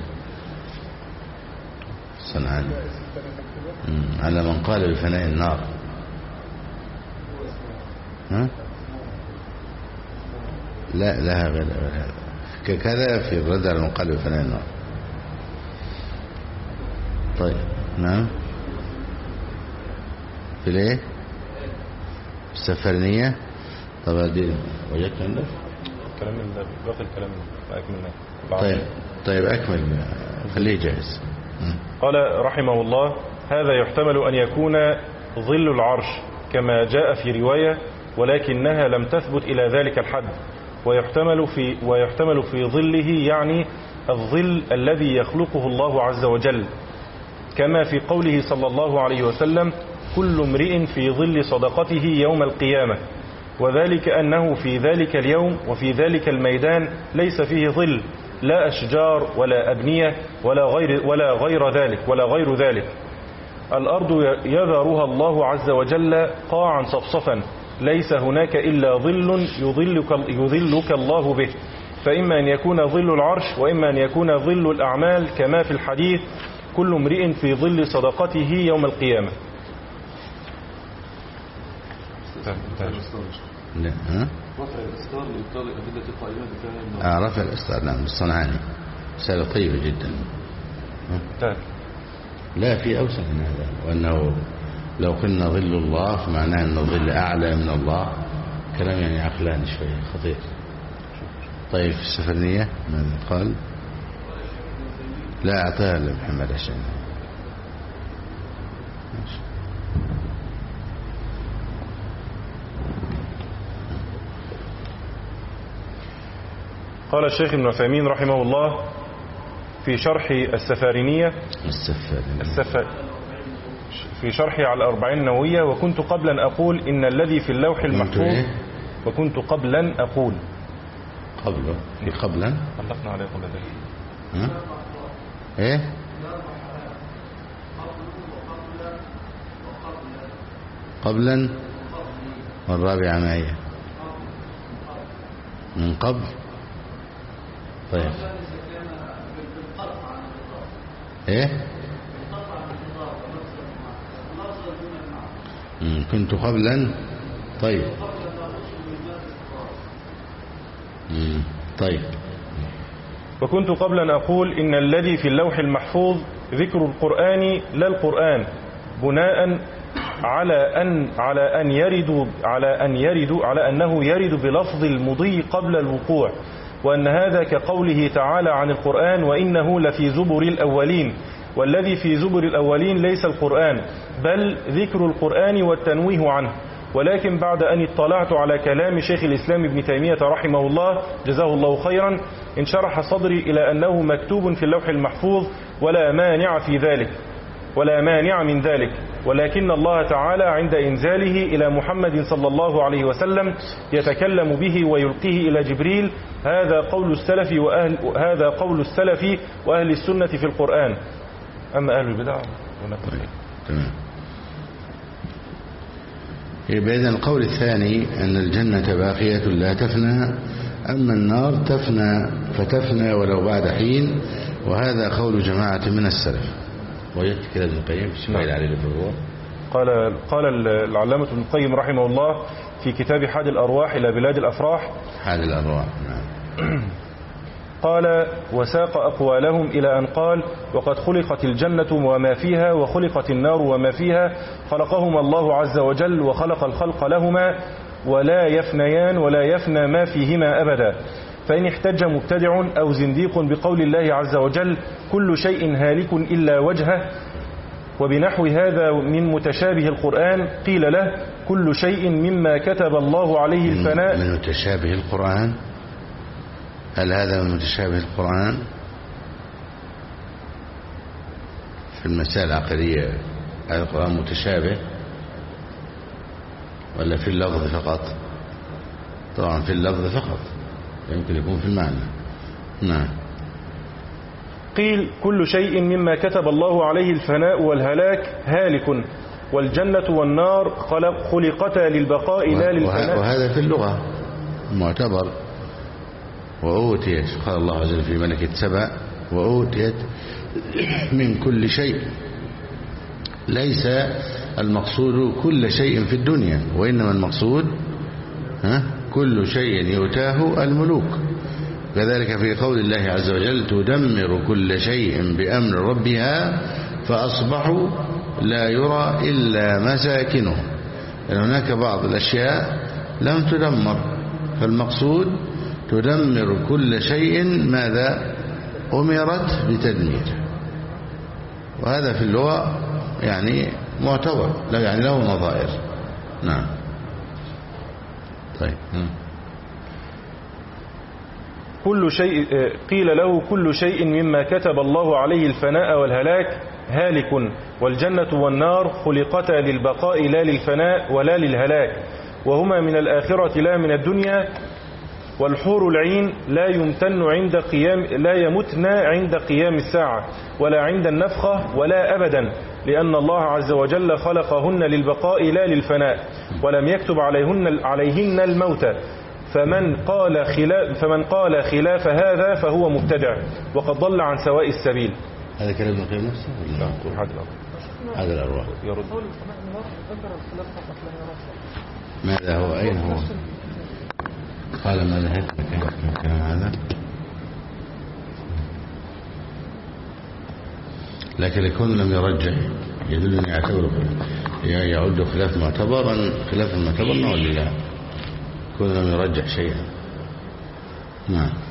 الصنعاني على من قال بفناء النار. ها؟ لا لها غير هذا كذا في الرد على من قال بفناء النار. طيب نعم. في الايه؟ السفرنية. طبعا دي وجدت عندك كلام باقي الكلام أكملناه. طيب أكمل خليه جاهز. قال رحمه الله: هذا يحتمل أن يكون ظل العرش كما جاء في رواية، ولكنها لم تثبت إلى ذلك الحد. ويحتمل في ظله يعني الظل الذي يخلقه الله عز وجل، كما في قوله صلى الله عليه وسلم: كل امرئ في ظل صدقته يوم القيامة. وذلك أنه في ذلك اليوم وفي ذلك الميدان ليس فيه ظل، لا أشجار ولا أبنية ولا غير ذلك. الأرض يذرها الله عز وجل قاعا صفصفا، ليس هناك إلا ظل يظلك الله به، فإما أن يكون ظل العرش وإما أن يكون ظل الأعمال، كما في الحديث: كل امرئ في ظل صدقته يوم القيامة. لا ها؟ رفع الإستار لإبطال الأدلة القائمة بفعل رفع الإستار. نعم الصنعاني رسالة طيبة جدا. لا في أوسع من هذا، وأنه لو قلنا ظل الله فمعناه أن الظل أعلى من الله، كلام يعني عقلاني شوية خطير. طيب في السفرنية ماذا قال؟ لا أعطاها لمحمد عشان قال الشيخ ابن عثيمين رحمه الله في شرح السفارينية في شرحه على الأربعين النووية: وكنت قبلا أقول إن الذي في اللوح المحفوظ. وكنت قبلا أقول قبلا علقنا عليه قبل ذلك. ايه قبلا والرابعة ما هي؟ من قبل. طيب ايه كنت قبلا. طيب طيب. وكنت قبل أن أقول إن الذي في اللوح المحفوظ ذكر القرآن لا القرآن، بناء على أنه يرد بلفظ المضي قبل الوقوع، وأن هذا كقوله تعالى عن القرآن وإنه لفي زبر الأولين، والذي في زبر الأولين ليس القرآن بل ذكر القرآن والتنويه عنه. ولكن بعد أن اطلعت على كلام شيخ الإسلام ابن تيمية رحمه الله جزاه الله خيرا انشرح صدري إلى أنه مكتوب في اللوح المحفوظ ولا مانع من ذلك، ولكن الله تعالى عند إنزاله إلى محمد صلى الله عليه وسلم يتكلم به ويلقيه إلى جبريل. هذا قول السلف وأهل السنة في القرآن. أما أهل البدع تمام. إذن القول الثاني أن الجنة باقية لا تفنى، أما النار تفنى فتفنى ولو بعد حين، وهذا قول جماعة من السلف. ويأتي كلام ابن القيم في الشمال عليه في الروح. قال العلامة ابن القيم رحمه الله في كتاب حاد الأرواح إلى بلاد الأفراح. حاد الأرواح نعم. قال وساق أقوالهم إلى أن قال وقد خلقت الجنة وما فيها وخلقت النار وما فيها، خلقهما الله عز وجل وخلق الخلق لهما ولا يفنيان ولا يفنى ما فيهما أبدا. فإن احتج مبتدع أو زنديق بقول الله عز وجل كل شيء هالك إلا وجهه وبنحو هذا من متشابه القرآن، قيل له كل شيء مما كتب الله عليه الفناء. من متشابه القرآن؟ هل هذا من متشابه القرآن؟ في المسائل العقلية هذا القرآن متشابه ولا في اللفظ فقط؟ طبعا في اللفظ فقط، يمكن يكون في المعنى. نعم. قيل كل شيء مما كتب الله عليه الفناء والهلاك هالك، والجنة والنار خلقتا للبقاء لا للفناء. وهذا في اللغة معتبر. وأوتيت، قال الله عز وجل في ملكة سبأ وأوتيت من كل شيء. ليس المقصود كل شيء في الدنيا، وإنما المقصود كل شيء يؤتاه الملوك. كذلك في قول الله عز وجل تدمر كل شيء بأمر ربها فأصبحوا لا يرى إلا مساكنهم. يعني هناك بعض الأشياء لم تدمر، فالمقصود تدمر كل شيء ماذا أمرت بتدميره. وهذا في اللغة يعني معتبر، يعني له نظائر. نعم. طيب. كل شيء قيل له كل شيء مما كتب الله عليه الفناء والهلاك هالك، والجنة والنار خلقتا للبقاء لا للفناء ولا للهلاك، وهما من الآخرة لا من الدنيا. والحور العين لا يمتن عند قيام الساعة ولا عند النفخة ولا أبدا، لأن الله عز وجل خلقهن للبقاء لا للفناء، ولم يكتب عليهن الموت. فمن قال خلاف هذا فهو مبتدع وقد ضل عن سواء السبيل. هذا كلام ابن القيم نفسه ولا هذا الأرواح؟ ماذا هو؟ أين هو؟ قال ما ذهبت الكلام هذا، لكن يكون لم يرجح يدل أن يعتبر يعد خلاف معتبرا خلاف المعتبر ولا لا؟ يكون لم يرجح شيئا. نعم.